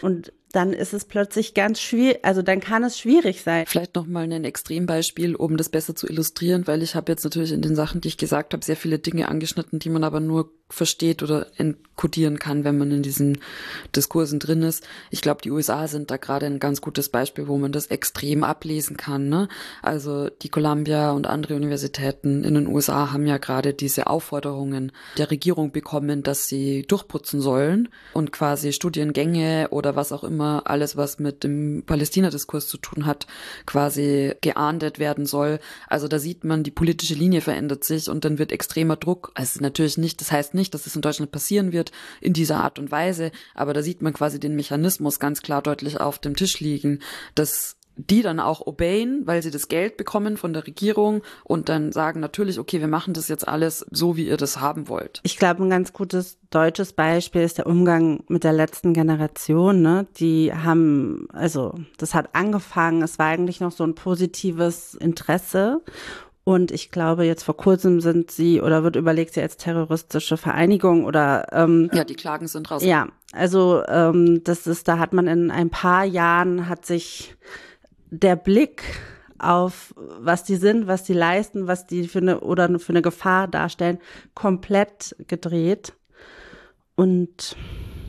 dann ist es plötzlich ganz schwierig, also dann kann es schwierig sein. Vielleicht nochmal ein Extrembeispiel, um das besser zu illustrieren, weil ich habe jetzt natürlich in den Sachen, die ich gesagt habe, sehr viele Dinge angeschnitten, die man aber nur versteht oder enkodieren kann, wenn man in diesen Diskursen drin ist. Ich glaube, die USA sind da gerade ein ganz gutes Beispiel, wo man das extrem ablesen kann, ne? Also die Columbia und andere Universitäten in den USA haben ja gerade diese Aufforderungen der Regierung bekommen, dass sie durchputzen sollen und quasi Studiengänge oder was auch immer, alles was mit dem Palästina-Diskurs zu tun hat, quasi geahndet werden soll. Also da sieht man, die politische Linie verändert sich und dann wird extremer Druck. Also natürlich nicht, das heißt nicht, dass es in Deutschland passieren wird in dieser Art und Weise, aber da sieht man quasi den Mechanismus ganz klar deutlich auf dem Tisch liegen, dass die dann auch obeyen, weil sie das Geld bekommen von der Regierung und dann sagen natürlich, okay, wir machen das jetzt alles so, wie ihr das haben wollt. Ich glaube, ein ganz gutes deutsches Beispiel ist der Umgang mit der letzten Generation, ne? Die haben, also das hat angefangen, es war eigentlich noch so ein positives Interesse. Und ich glaube, jetzt vor kurzem sind sie oder wird überlegt, sie als terroristische Vereinigung oder ja, die Klagen sind raus. Ja, also da hat man in ein paar Jahren hat sich der Blick auf was die sind, was die leisten, was die für eine Gefahr darstellen, komplett gedreht. Und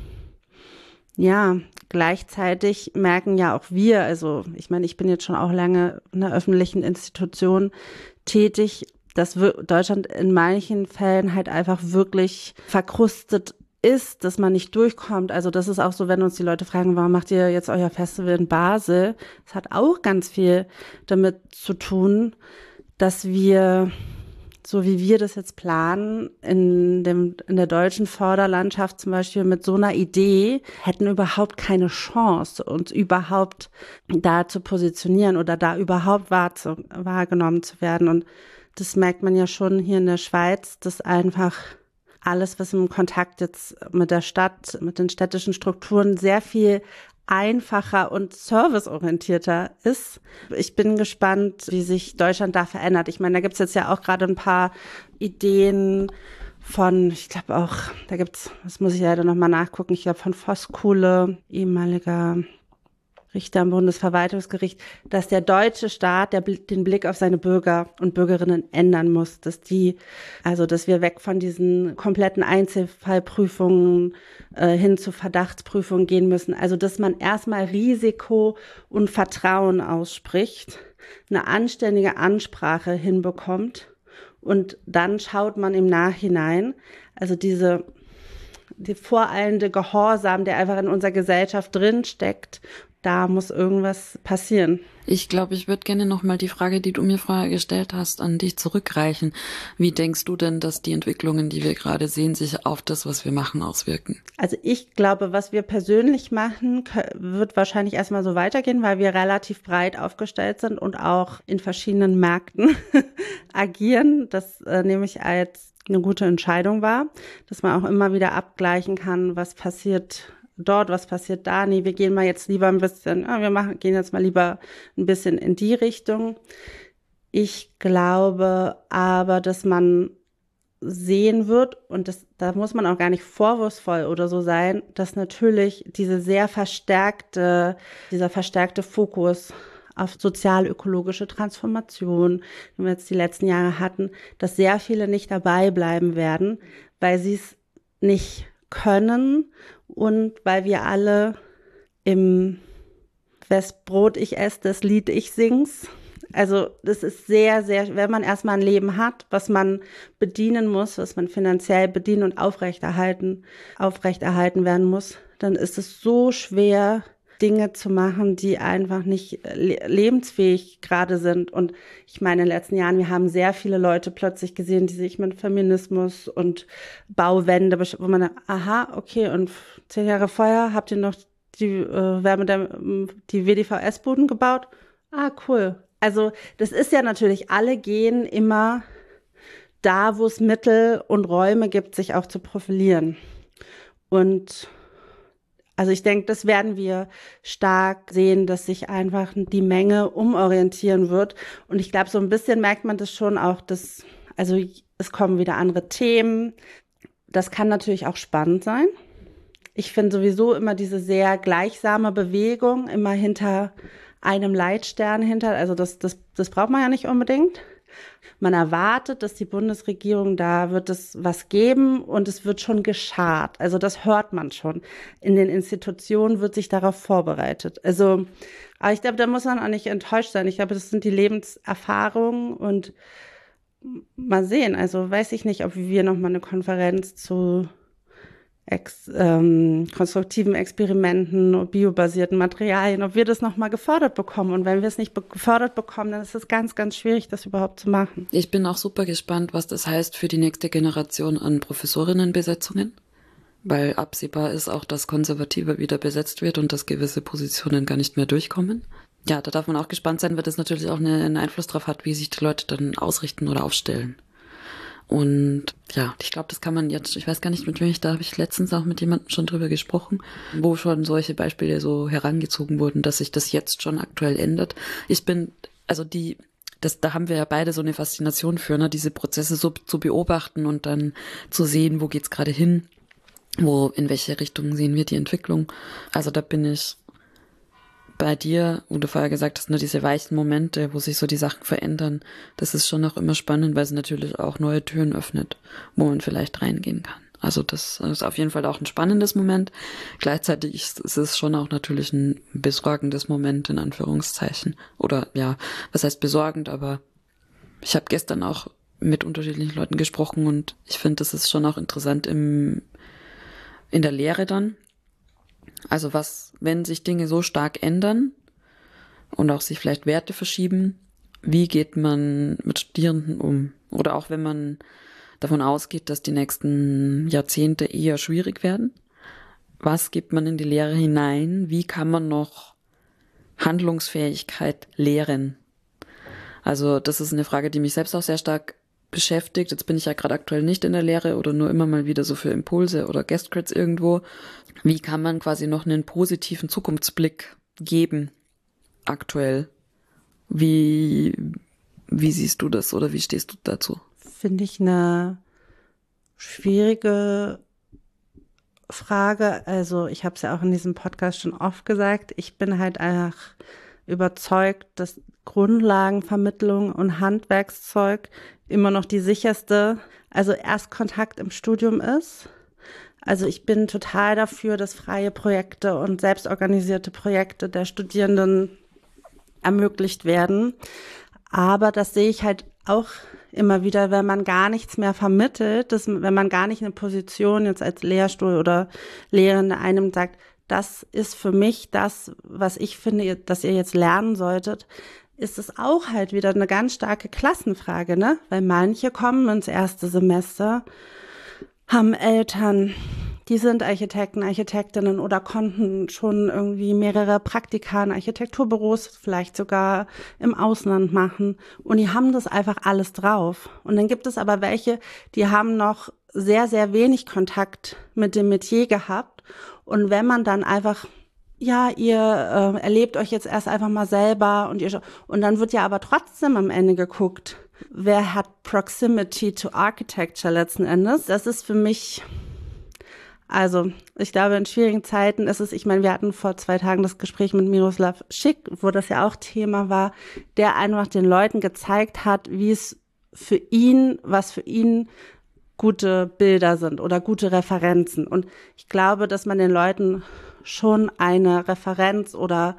ja, gleichzeitig merken ja auch wir, also ich meine, ich bin jetzt schon auch lange in einer öffentlichen Institution tätig, dass Deutschland in manchen Fällen halt einfach wirklich verkrustet ist, dass man nicht durchkommt. Also das ist auch so, wenn uns die Leute fragen, warum macht ihr jetzt euer Festival in Basel? Das hat auch ganz viel damit zu tun, dass wir, so wie wir das jetzt planen, in der deutschen Förderlandschaft zum Beispiel mit so einer Idee, hätten überhaupt keine Chance, uns überhaupt da zu positionieren oder da überhaupt wahrgenommen zu werden. Und das merkt man ja schon hier in der Schweiz, dass einfach alles, was im Kontakt jetzt mit der Stadt, mit den städtischen Strukturen sehr viel einfacher und serviceorientierter ist. Ich bin gespannt, wie sich Deutschland da verändert. Ich meine, da gibt's jetzt ja auch gerade ein paar Ideen von, ich glaube auch, da gibt's, das muss ich leider nochmal nachgucken, ich glaube von Voskuhle, ehemaliger Richter am Bundesverwaltungsgericht, dass der deutsche Staat den Blick auf seine Bürger und Bürgerinnen ändern muss, dass wir weg von diesen kompletten Einzelfallprüfungen hin zu Verdachtsprüfungen gehen müssen. Also, dass man erstmal Risiko und Vertrauen ausspricht, eine anständige Ansprache hinbekommt und dann schaut man im Nachhinein, also die voreilende Gehorsam, der einfach in unserer Gesellschaft drinsteckt, da muss irgendwas passieren. Ich glaube, ich würde gerne nochmal die Frage, die du mir vorher gestellt hast, an dich zurückreichen. Wie denkst du denn, dass die Entwicklungen, die wir gerade sehen, sich auf das, was wir machen, auswirken? Also ich glaube, was wir persönlich machen, wird wahrscheinlich erstmal so weitergehen, weil wir relativ breit aufgestellt sind und auch in verschiedenen Märkten agieren. Das nehme ich als eine gute Entscheidung wahr, dass man auch immer wieder abgleichen kann, was passiert dort, was passiert da. Nee, wir gehen mal jetzt lieber ein bisschen, gehen jetzt mal lieber ein bisschen in die Richtung. Ich glaube aber, dass man sehen wird, und da muss man auch gar nicht vorwurfsvoll oder so sein, dass natürlich dieser verstärkte Fokus auf sozial-ökologische Transformation, den wir jetzt die letzten Jahre hatten, dass sehr viele nicht dabei bleiben werden, weil sie es nicht können und weil wir alle im Westbrot ich esse, das Lied ich sing's. Also das ist sehr, sehr, wenn man erstmal ein Leben hat, was man bedienen muss, was man finanziell bedienen und aufrechterhalten werden muss, dann ist es so schwer, Dinge zu machen, die einfach nicht lebensfähig gerade sind. Und ich meine, in den letzten Jahren, wir haben sehr viele Leute plötzlich gesehen, die sich mit Feminismus und Bauwende, wo man, aha, okay, und 10 Jahre vorher habt ihr noch die WDVS-Buden gebaut? Ah, cool. Also das ist ja natürlich, alle gehen immer da, wo es Mittel und Räume gibt, sich auch zu profilieren. Und also ich denke, das werden wir stark sehen, dass sich einfach die Menge umorientieren wird. Und ich glaube, so ein bisschen merkt man das schon auch, es kommen wieder andere Themen. Das kann natürlich auch spannend sein. Ich finde sowieso immer diese sehr gleichsame Bewegung, immer hinter einem Leitstern also das braucht man ja nicht unbedingt. Man erwartet, dass die Bundesregierung, da wird es was geben und es wird schon geschart. Also das hört man schon. In den Institutionen wird sich darauf vorbereitet. Also, aber ich glaube, da muss man auch nicht enttäuscht sein. Ich glaube, das sind die Lebenserfahrungen und mal sehen. Also weiß ich nicht, ob wir nochmal eine Konferenz zu konstruktiven Experimenten, biobasierten Materialien, ob wir das nochmal gefördert bekommen. Und wenn wir es nicht gefördert bekommen, dann ist es ganz, ganz schwierig, das überhaupt zu machen. Ich bin auch super gespannt, was das heißt für die nächste Generation an Professorinnenbesetzungen, weil absehbar ist auch, dass konservativer wieder besetzt wird und dass gewisse Positionen gar nicht mehr durchkommen. Ja, da darf man auch gespannt sein, weil das natürlich auch einen Einfluss darauf hat, wie sich die Leute dann ausrichten oder aufstellen. Und ja, ich glaube, das kann man jetzt, ich weiß gar nicht, mit wem da habe ich letztens auch mit jemandem schon drüber gesprochen, wo schon solche Beispiele so herangezogen wurden, dass sich das jetzt schon aktuell ändert. Da haben wir ja beide so eine Faszination für, ne, diese Prozesse so zu beobachten und dann zu sehen, wo geht's gerade hin, in welche Richtung sehen wir die Entwicklung. Also da bin ich bei dir, wo du vorher gesagt hast, nur diese weichen Momente, wo sich so die Sachen verändern, das ist schon auch immer spannend, weil es natürlich auch neue Türen öffnet, wo man vielleicht reingehen kann. Also das ist auf jeden Fall auch ein spannendes Moment. Gleichzeitig ist es schon auch natürlich ein besorgendes Moment, in Anführungszeichen. Oder ja, was heißt besorgend, aber ich habe gestern auch mit unterschiedlichen Leuten gesprochen und ich finde, das ist schon auch interessant in der Lehre dann. Also wenn sich Dinge so stark ändern und auch sich vielleicht Werte verschieben, wie geht man mit Studierenden um? Oder auch wenn man davon ausgeht, dass die nächsten Jahrzehnte eher schwierig werden, was gibt man in die Lehre hinein? Wie kann man noch Handlungsfähigkeit lehren? Also das ist eine Frage, die mich selbst auch sehr stark beschäftigt. Jetzt bin ich ja gerade aktuell nicht in der Lehre oder nur immer mal wieder so für Impulse oder Guest-Crits irgendwo. Wie kann man quasi noch einen positiven Zukunftsblick geben aktuell? Wie siehst du das oder wie stehst du dazu? Finde ich eine schwierige Frage. Also ich habe es ja auch in diesem Podcast schon oft gesagt. Ich bin halt einfach überzeugt, dass Grundlagenvermittlung und Handwerkszeug immer noch die sicherste, also Erstkontakt im Studium ist. Also ich bin total dafür, dass freie Projekte und selbstorganisierte Projekte der Studierenden ermöglicht werden. Aber das sehe ich halt auch immer wieder, wenn man gar nichts mehr vermittelt, wenn man gar nicht eine Position jetzt als Lehrstuhl oder Lehrende einem sagt, das ist für mich das, was ich finde, dass ihr jetzt lernen solltet, ist es auch halt wieder eine ganz starke Klassenfrage, ne? Weil manche kommen ins erste Semester, haben Eltern, die sind Architekten, Architektinnen oder konnten schon irgendwie mehrere Praktika in Architekturbüros, vielleicht sogar im Ausland machen. Und die haben das einfach alles drauf. Und dann gibt es aber welche, die haben noch sehr, sehr wenig Kontakt mit dem Metier gehabt. Und wenn man dann einfach, ja, ihr erlebt euch jetzt erst einfach mal selber und dann wird ja aber trotzdem am Ende geguckt, wer hat Proximity to Architecture letzten Endes. Das ist für mich, also ich glaube, in schwierigen Zeiten ist es, ich meine, wir hatten vor 2 Tagen das Gespräch mit Miroslav Schick, wo das ja auch Thema war, der einfach den Leuten gezeigt hat, was für ihn gute Bilder sind oder gute Referenzen. Und ich glaube, dass man den Leuten schon eine Referenz oder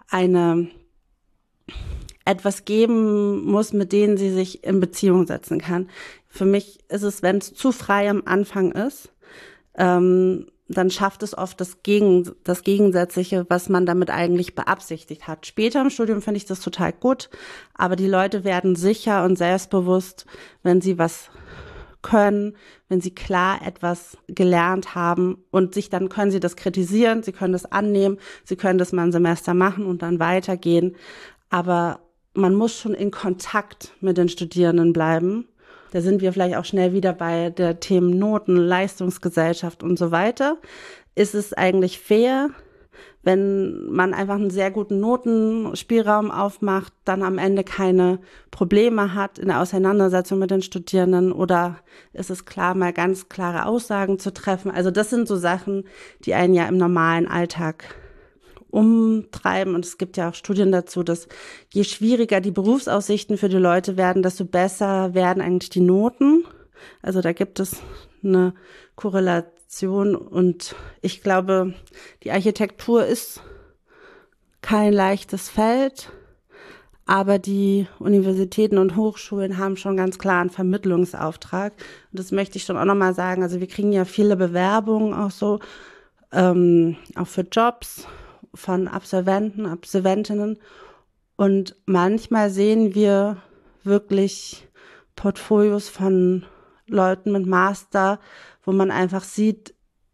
etwas geben muss, mit denen sie sich in Beziehung setzen kann. Für mich ist es, wenn es zu frei am Anfang ist, dann schafft es oft das Gegensätzliche, was man damit eigentlich beabsichtigt hat. Später im Studium finde ich das total gut, aber die Leute werden sicher und selbstbewusst, wenn sie was können, wenn sie klar etwas gelernt haben und dann können sie das kritisieren, sie können das annehmen, sie können das mal ein Semester machen und dann weitergehen. Aber man muss schon in Kontakt mit den Studierenden bleiben. Da sind wir vielleicht auch schnell wieder bei der Themen Noten, Leistungsgesellschaft und so weiter. Ist es eigentlich fair, wenn man einfach einen sehr guten Notenspielraum aufmacht, dann am Ende keine Probleme hat in der Auseinandersetzung mit den Studierenden, oder ist es klar, mal ganz klare Aussagen zu treffen. Also das sind so Sachen, die einen ja im normalen Alltag umtreiben. Und es gibt ja auch Studien dazu, dass je schwieriger die Berufsaussichten für die Leute werden, desto besser werden eigentlich die Noten. Also da gibt es eine Korrelation, und ich glaube, die Architektur ist kein leichtes Feld, aber die Universitäten und Hochschulen haben schon ganz klar einen Vermittlungsauftrag. Und das möchte ich schon auch nochmal sagen. Also wir kriegen ja viele Bewerbungen auch so, auch für Jobs von Absolventen, Absolventinnen. Und manchmal sehen wir wirklich Portfolios von Leuten mit Master, wo man einfach sieht,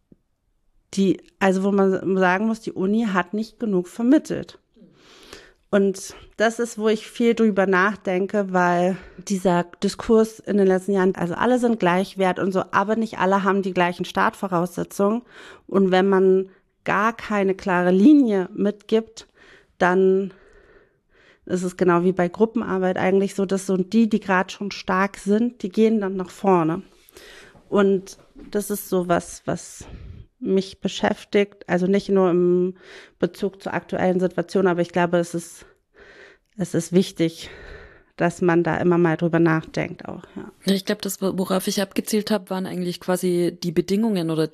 wo man sagen muss, die Uni hat nicht genug vermittelt. Und das ist, wo ich viel drüber nachdenke, weil dieser Diskurs in den letzten Jahren, also alle sind gleich wert und so, aber nicht alle haben die gleichen Startvoraussetzungen. Und wenn man gar keine klare Linie mitgibt, dann ist es genau wie bei Gruppenarbeit eigentlich so, dass so die gerade schon stark sind, die gehen dann nach vorne. Und das ist so was mich beschäftigt, also nicht nur im Bezug zur aktuellen Situation, aber ich glaube, es ist wichtig, dass man da immer mal drüber nachdenkt auch. Ja. Ich glaube, das, worauf ich abgezielt habe, waren eigentlich quasi die Bedingungen oder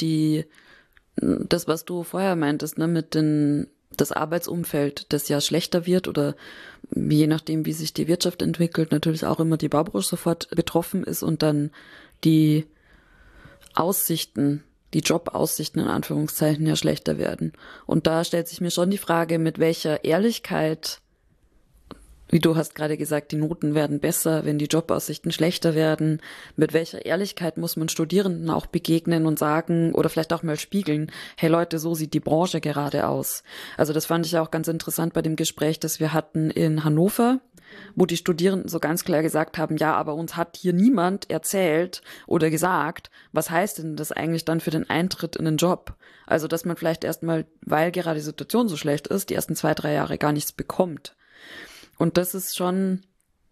das, was du vorher meintest, ne, mit das Arbeitsumfeld, das ja schlechter wird oder je nachdem, wie sich die Wirtschaft entwickelt, natürlich auch immer die Baubranche sofort betroffen ist und dann die Aussichten, die Jobaussichten in Anführungszeichen ja schlechter werden. Und da stellt sich mir schon die Frage, mit welcher Ehrlichkeit, wie du hast gerade gesagt, die Noten werden besser, wenn die Jobaussichten schlechter werden. Mit welcher Ehrlichkeit muss man Studierenden auch begegnen und sagen oder vielleicht auch mal spiegeln, hey Leute, so sieht die Branche gerade aus. Also das fand ich auch ganz interessant bei dem Gespräch, das wir hatten in Hannover, wo die Studierenden so ganz klar gesagt haben, ja, aber uns hat hier niemand erzählt oder gesagt, was heißt denn das eigentlich dann für den Eintritt in den Job? Also dass man vielleicht erstmal, weil gerade die Situation so schlecht ist, die ersten 2-3 Jahre gar nichts bekommt. Und das ist schon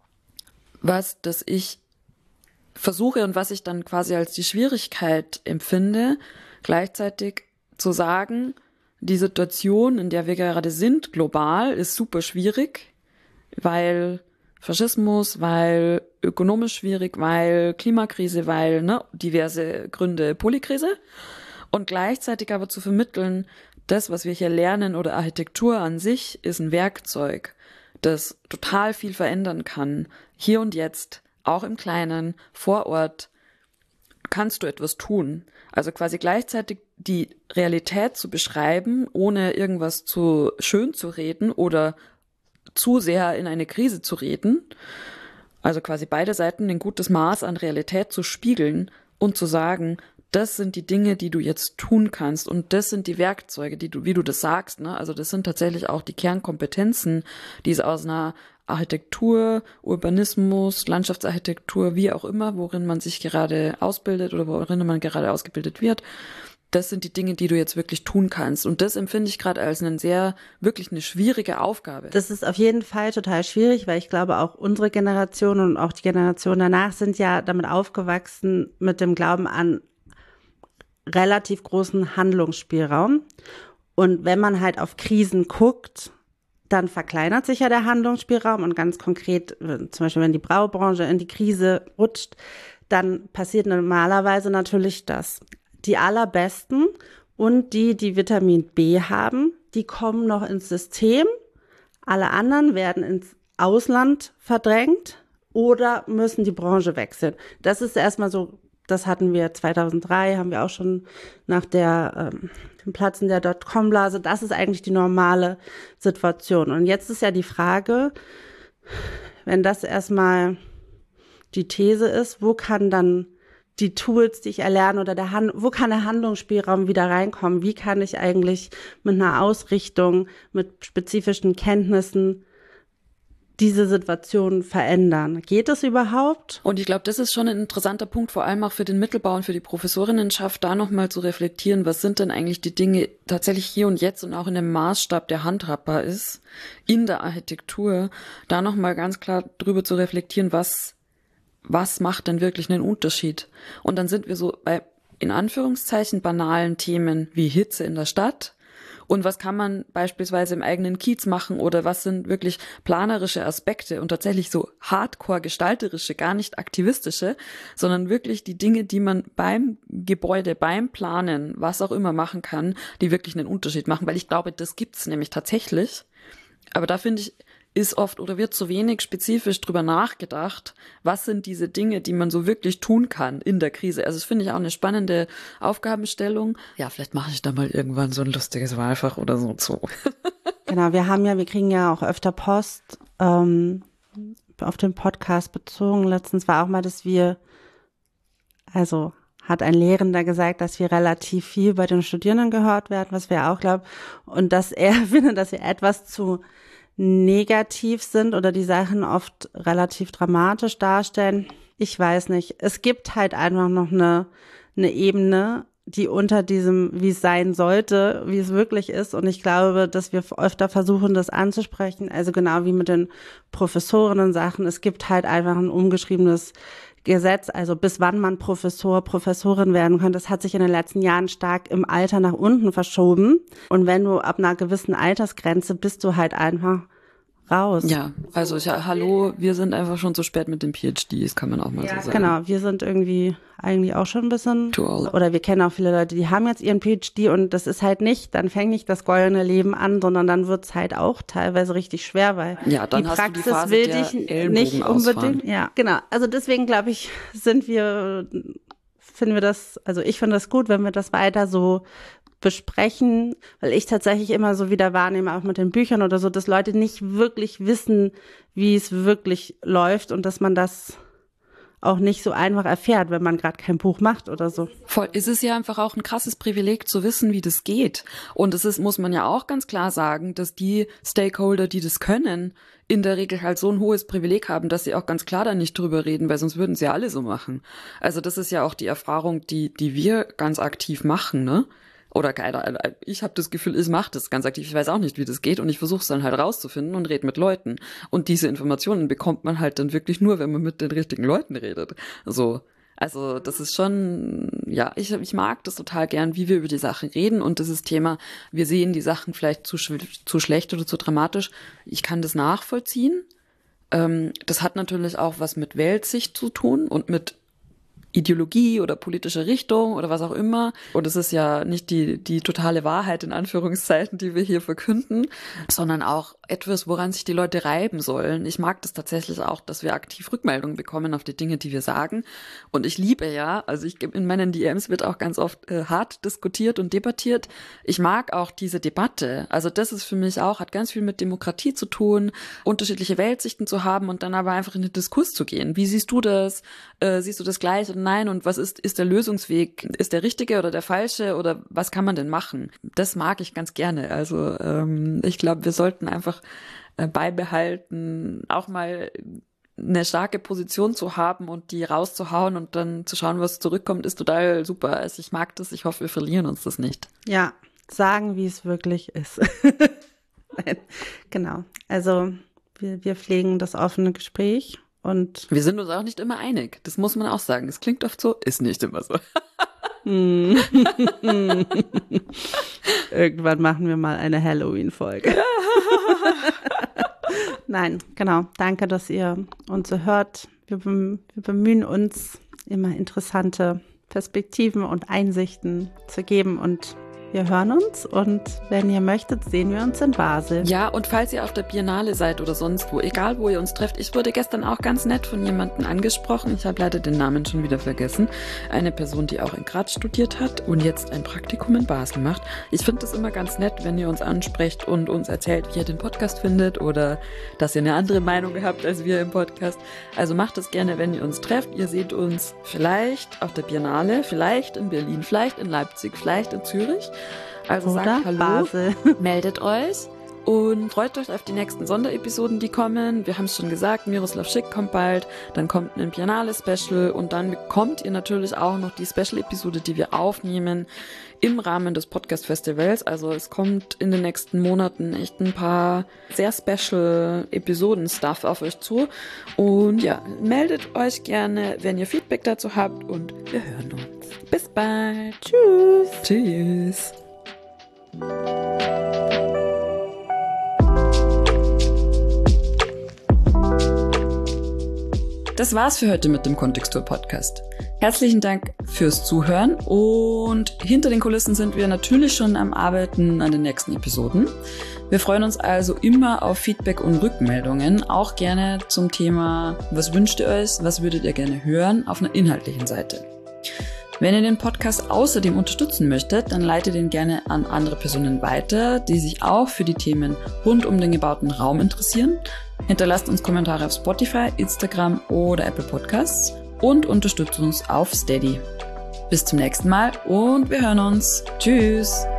was, das ich versuche und was ich dann quasi als die Schwierigkeit empfinde, gleichzeitig zu sagen, die Situation, in der wir gerade sind, global, ist super schwierig, weil Faschismus, weil ökonomisch schwierig, weil Klimakrise, weil diverse Gründe, Polykrise. Und gleichzeitig aber zu vermitteln, das, was wir hier lernen oder Architektur an sich, ist ein Werkzeug, das total viel verändern kann. Hier und jetzt, auch im Kleinen, vor Ort, kannst du etwas tun. Also quasi gleichzeitig die Realität zu beschreiben, ohne irgendwas zu schön zu reden oder zu sehr in eine Krise zu reden. Also quasi beide Seiten ein gutes Maß an Realität zu spiegeln und zu sagen, das sind die Dinge, die du jetzt tun kannst und das sind die Werkzeuge, die du, wie du das sagst, ne? Also das sind tatsächlich auch die Kernkompetenzen, die es aus einer Architektur, Urbanismus, Landschaftsarchitektur, wie auch immer, worin man sich gerade ausbildet oder worin man gerade ausgebildet wird. Das sind die Dinge, die du jetzt wirklich tun kannst. Und das empfinde ich gerade als wirklich eine schwierige Aufgabe. Das ist auf jeden Fall total schwierig, weil ich glaube, auch unsere Generation und auch die Generation danach sind ja damit aufgewachsen mit dem Glauben an relativ großen Handlungsspielraum. Und wenn man halt auf Krisen guckt, dann verkleinert sich ja der Handlungsspielraum und ganz konkret, zum Beispiel wenn die Braubranche in die Krise rutscht, dann passiert normalerweise natürlich das. Die allerbesten und die Vitamin B haben, die kommen noch ins System. Alle anderen werden ins Ausland verdrängt oder müssen die Branche wechseln. Das ist erstmal so, das hatten wir 2003, haben wir auch schon nach dem Platzen der Dotcom-Blase. Das ist eigentlich die normale Situation. Und jetzt ist ja die Frage, wenn das erstmal die These ist, wo kann dann die Tools, die ich erlerne oder wo kann der Handlungsspielraum wieder reinkommen? Wie kann ich eigentlich mit einer Ausrichtung, mit spezifischen Kenntnissen diese Situation verändern. Geht es überhaupt? Und ich glaube, das ist schon ein interessanter Punkt, vor allem auch für den Mittelbau und für die Professorinnenschaft, da nochmal zu reflektieren, was sind denn eigentlich die Dinge tatsächlich hier und jetzt und auch in dem Maßstab, der handhabbar ist, in der Architektur, da nochmal ganz klar drüber zu reflektieren, was macht denn wirklich einen Unterschied? Und dann sind wir so bei, in Anführungszeichen, banalen Themen wie Hitze in der Stadt. Und was kann man beispielsweise im eigenen Kiez machen oder was sind wirklich planerische Aspekte und tatsächlich so hardcore gestalterische, gar nicht aktivistische, sondern wirklich die Dinge, die man beim Gebäude, beim Planen, was auch immer machen kann, die wirklich einen Unterschied machen, weil ich glaube, das gibt's nämlich tatsächlich. Aber da finde ich, ist oft oder wird zu wenig spezifisch drüber nachgedacht, was sind diese Dinge, die man so wirklich tun kann in der Krise. Also das finde ich auch eine spannende Aufgabenstellung. Ja, vielleicht mache ich da mal irgendwann so ein lustiges Wahlfach oder so zu. Genau, wir kriegen ja auch öfter Post auf den Podcast bezogen. Letztens war auch mal, hat ein Lehrender gesagt, dass wir relativ viel bei den Studierenden gehört werden, was wir auch glauben. Und dass er findet, dass wir etwas zu negativ sind oder die Sachen oft relativ dramatisch darstellen. Ich weiß nicht. Es gibt halt einfach noch eine Ebene, die unter diesem, wie es sein sollte, wie es wirklich ist. Und ich glaube, dass wir öfter versuchen, das anzusprechen. Also genau wie mit den Professorinnen-Sachen. Es gibt halt einfach ein ungeschriebenes Gesetz, also bis wann man Professorin werden kann. Das hat sich in den letzten Jahren stark im Alter nach unten verschoben. Und wenn du ab einer gewissen Altersgrenze bist du halt einfach raus. Ja, also hallo, wir sind einfach schon zu spät mit den PhDs, kann man auch mal so sagen. Genau, wir sind irgendwie eigentlich auch schon ein bisschen, too old. Oder wir kennen auch viele Leute, die haben jetzt ihren PhD und das ist halt nicht, dann fängt nicht das goldene Leben an, sondern dann wird's halt auch teilweise richtig schwer, weil ja, dann die hast Praxis du die Phase will der dich nicht Ellenbogen unbedingt. ausfahren. Ja, genau. Also deswegen glaube ich, ich finde das gut, wenn wir das weiter so besprechen, weil ich tatsächlich immer so wieder wahrnehme, auch mit den Büchern oder so, dass Leute nicht wirklich wissen, wie es wirklich läuft und dass man das auch nicht so einfach erfährt, wenn man gerade kein Buch macht oder so. Voll, ist es ja einfach auch ein krasses Privileg zu wissen, wie das geht. Und es ist, muss man ja auch ganz klar sagen, dass die Stakeholder, die das können, in der Regel halt so ein hohes Privileg haben, dass sie auch ganz klar da nicht drüber reden, weil sonst würden sie ja alle so machen. Also das ist ja auch die Erfahrung, die wir ganz aktiv machen, ne? Oder ich habe das Gefühl, ich mache das ganz aktiv. Ich weiß auch nicht, wie das geht und ich versuche es dann halt rauszufinden und rede mit Leuten. Und diese Informationen bekommt man halt dann wirklich nur, wenn man mit den richtigen Leuten redet. So. Also das ist schon, ja, ich mag das total gern, wie wir über die Sachen reden und dieses Thema, wir sehen die Sachen vielleicht zu schlecht oder zu dramatisch. Ich kann das nachvollziehen. Das hat natürlich auch was mit Weltsicht zu tun und mit Ideologie oder politische Richtung oder was auch immer. Und es ist ja nicht die totale Wahrheit in Anführungszeichen, die wir hier verkünden, sondern auch etwas, woran sich die Leute reiben sollen. Ich mag das tatsächlich auch, dass wir aktiv Rückmeldungen bekommen auf die Dinge, die wir sagen. Und ich liebe in meinen DMs wird auch ganz oft hart diskutiert und debattiert. Ich mag auch diese Debatte. Also das ist für mich auch, hat ganz viel mit Demokratie zu tun, unterschiedliche Weltsichten zu haben und dann aber einfach in den Diskurs zu gehen. Wie siehst du das? Siehst du das gleich oder nein? Und was ist der Lösungsweg? Ist der richtige oder der falsche? Oder was kann man denn machen? Das mag ich ganz gerne. Also ich glaube, wir sollten einfach beibehalten, auch mal eine starke Position zu haben und die rauszuhauen und dann zu schauen, was zurückkommt, ist total super. Also ich mag das. Ich hoffe, wir verlieren uns das nicht. Ja, sagen, wie es wirklich ist. Genau. Also wir pflegen das offene Gespräch. Und wir sind uns auch nicht immer einig. Das muss man auch sagen. Es klingt oft so, ist nicht immer so. Irgendwann machen wir mal eine Halloween-Folge. Nein, genau. Danke, dass ihr uns so hört. Wir bemühen uns, immer interessante Perspektiven und Einsichten zu geben und wir hören uns und wenn ihr möchtet, sehen wir uns in Basel. Ja, und falls ihr auf der Biennale seid oder sonst wo, egal wo ihr uns trefft, ich wurde gestern auch ganz nett von jemandem angesprochen, ich habe leider den Namen schon wieder vergessen, eine Person, die auch in Graz studiert hat und jetzt ein Praktikum in Basel macht. Ich finde das immer ganz nett, wenn ihr uns ansprecht und uns erzählt, wie ihr den Podcast findet oder dass ihr eine andere Meinung habt als wir im Podcast. Also macht das gerne, wenn ihr uns trefft. Ihr seht uns vielleicht auf der Biennale, vielleicht in Berlin, vielleicht in Leipzig, vielleicht in Zürich. Also oder sagt Hallo, Basel. meldet euch und freut euch auf die nächsten Sonderepisoden, die kommen. Wir haben es schon gesagt, Miroslav Schick kommt bald, dann kommt ein Biennale-Special und dann bekommt ihr natürlich auch noch die Special-Episode, die wir aufnehmen im Rahmen des Podcast-Festivals. Also es kommt in den nächsten Monaten echt ein paar sehr Special-Episoden-Stuff auf euch zu. Und ja, meldet euch gerne, wenn ihr Feedback dazu habt und wir hören uns. Bis bald. Tschüss. Tschüss. Das war's für heute mit dem Kontextur-Podcast. Herzlichen Dank fürs Zuhören und hinter den Kulissen sind wir natürlich schon am Arbeiten an den nächsten Episoden. Wir freuen uns also immer auf Feedback und Rückmeldungen, auch gerne zum Thema, was wünscht ihr euch, was würdet ihr gerne hören, auf einer inhaltlichen Seite. Wenn ihr den Podcast außerdem unterstützen möchtet, dann leitet ihn gerne an andere Personen weiter, die sich auch für die Themen rund um den gebauten Raum interessieren. Hinterlasst uns Kommentare auf Spotify, Instagram oder Apple Podcasts und unterstützt uns auf Steady. Bis zum nächsten Mal und wir hören uns. Tschüss!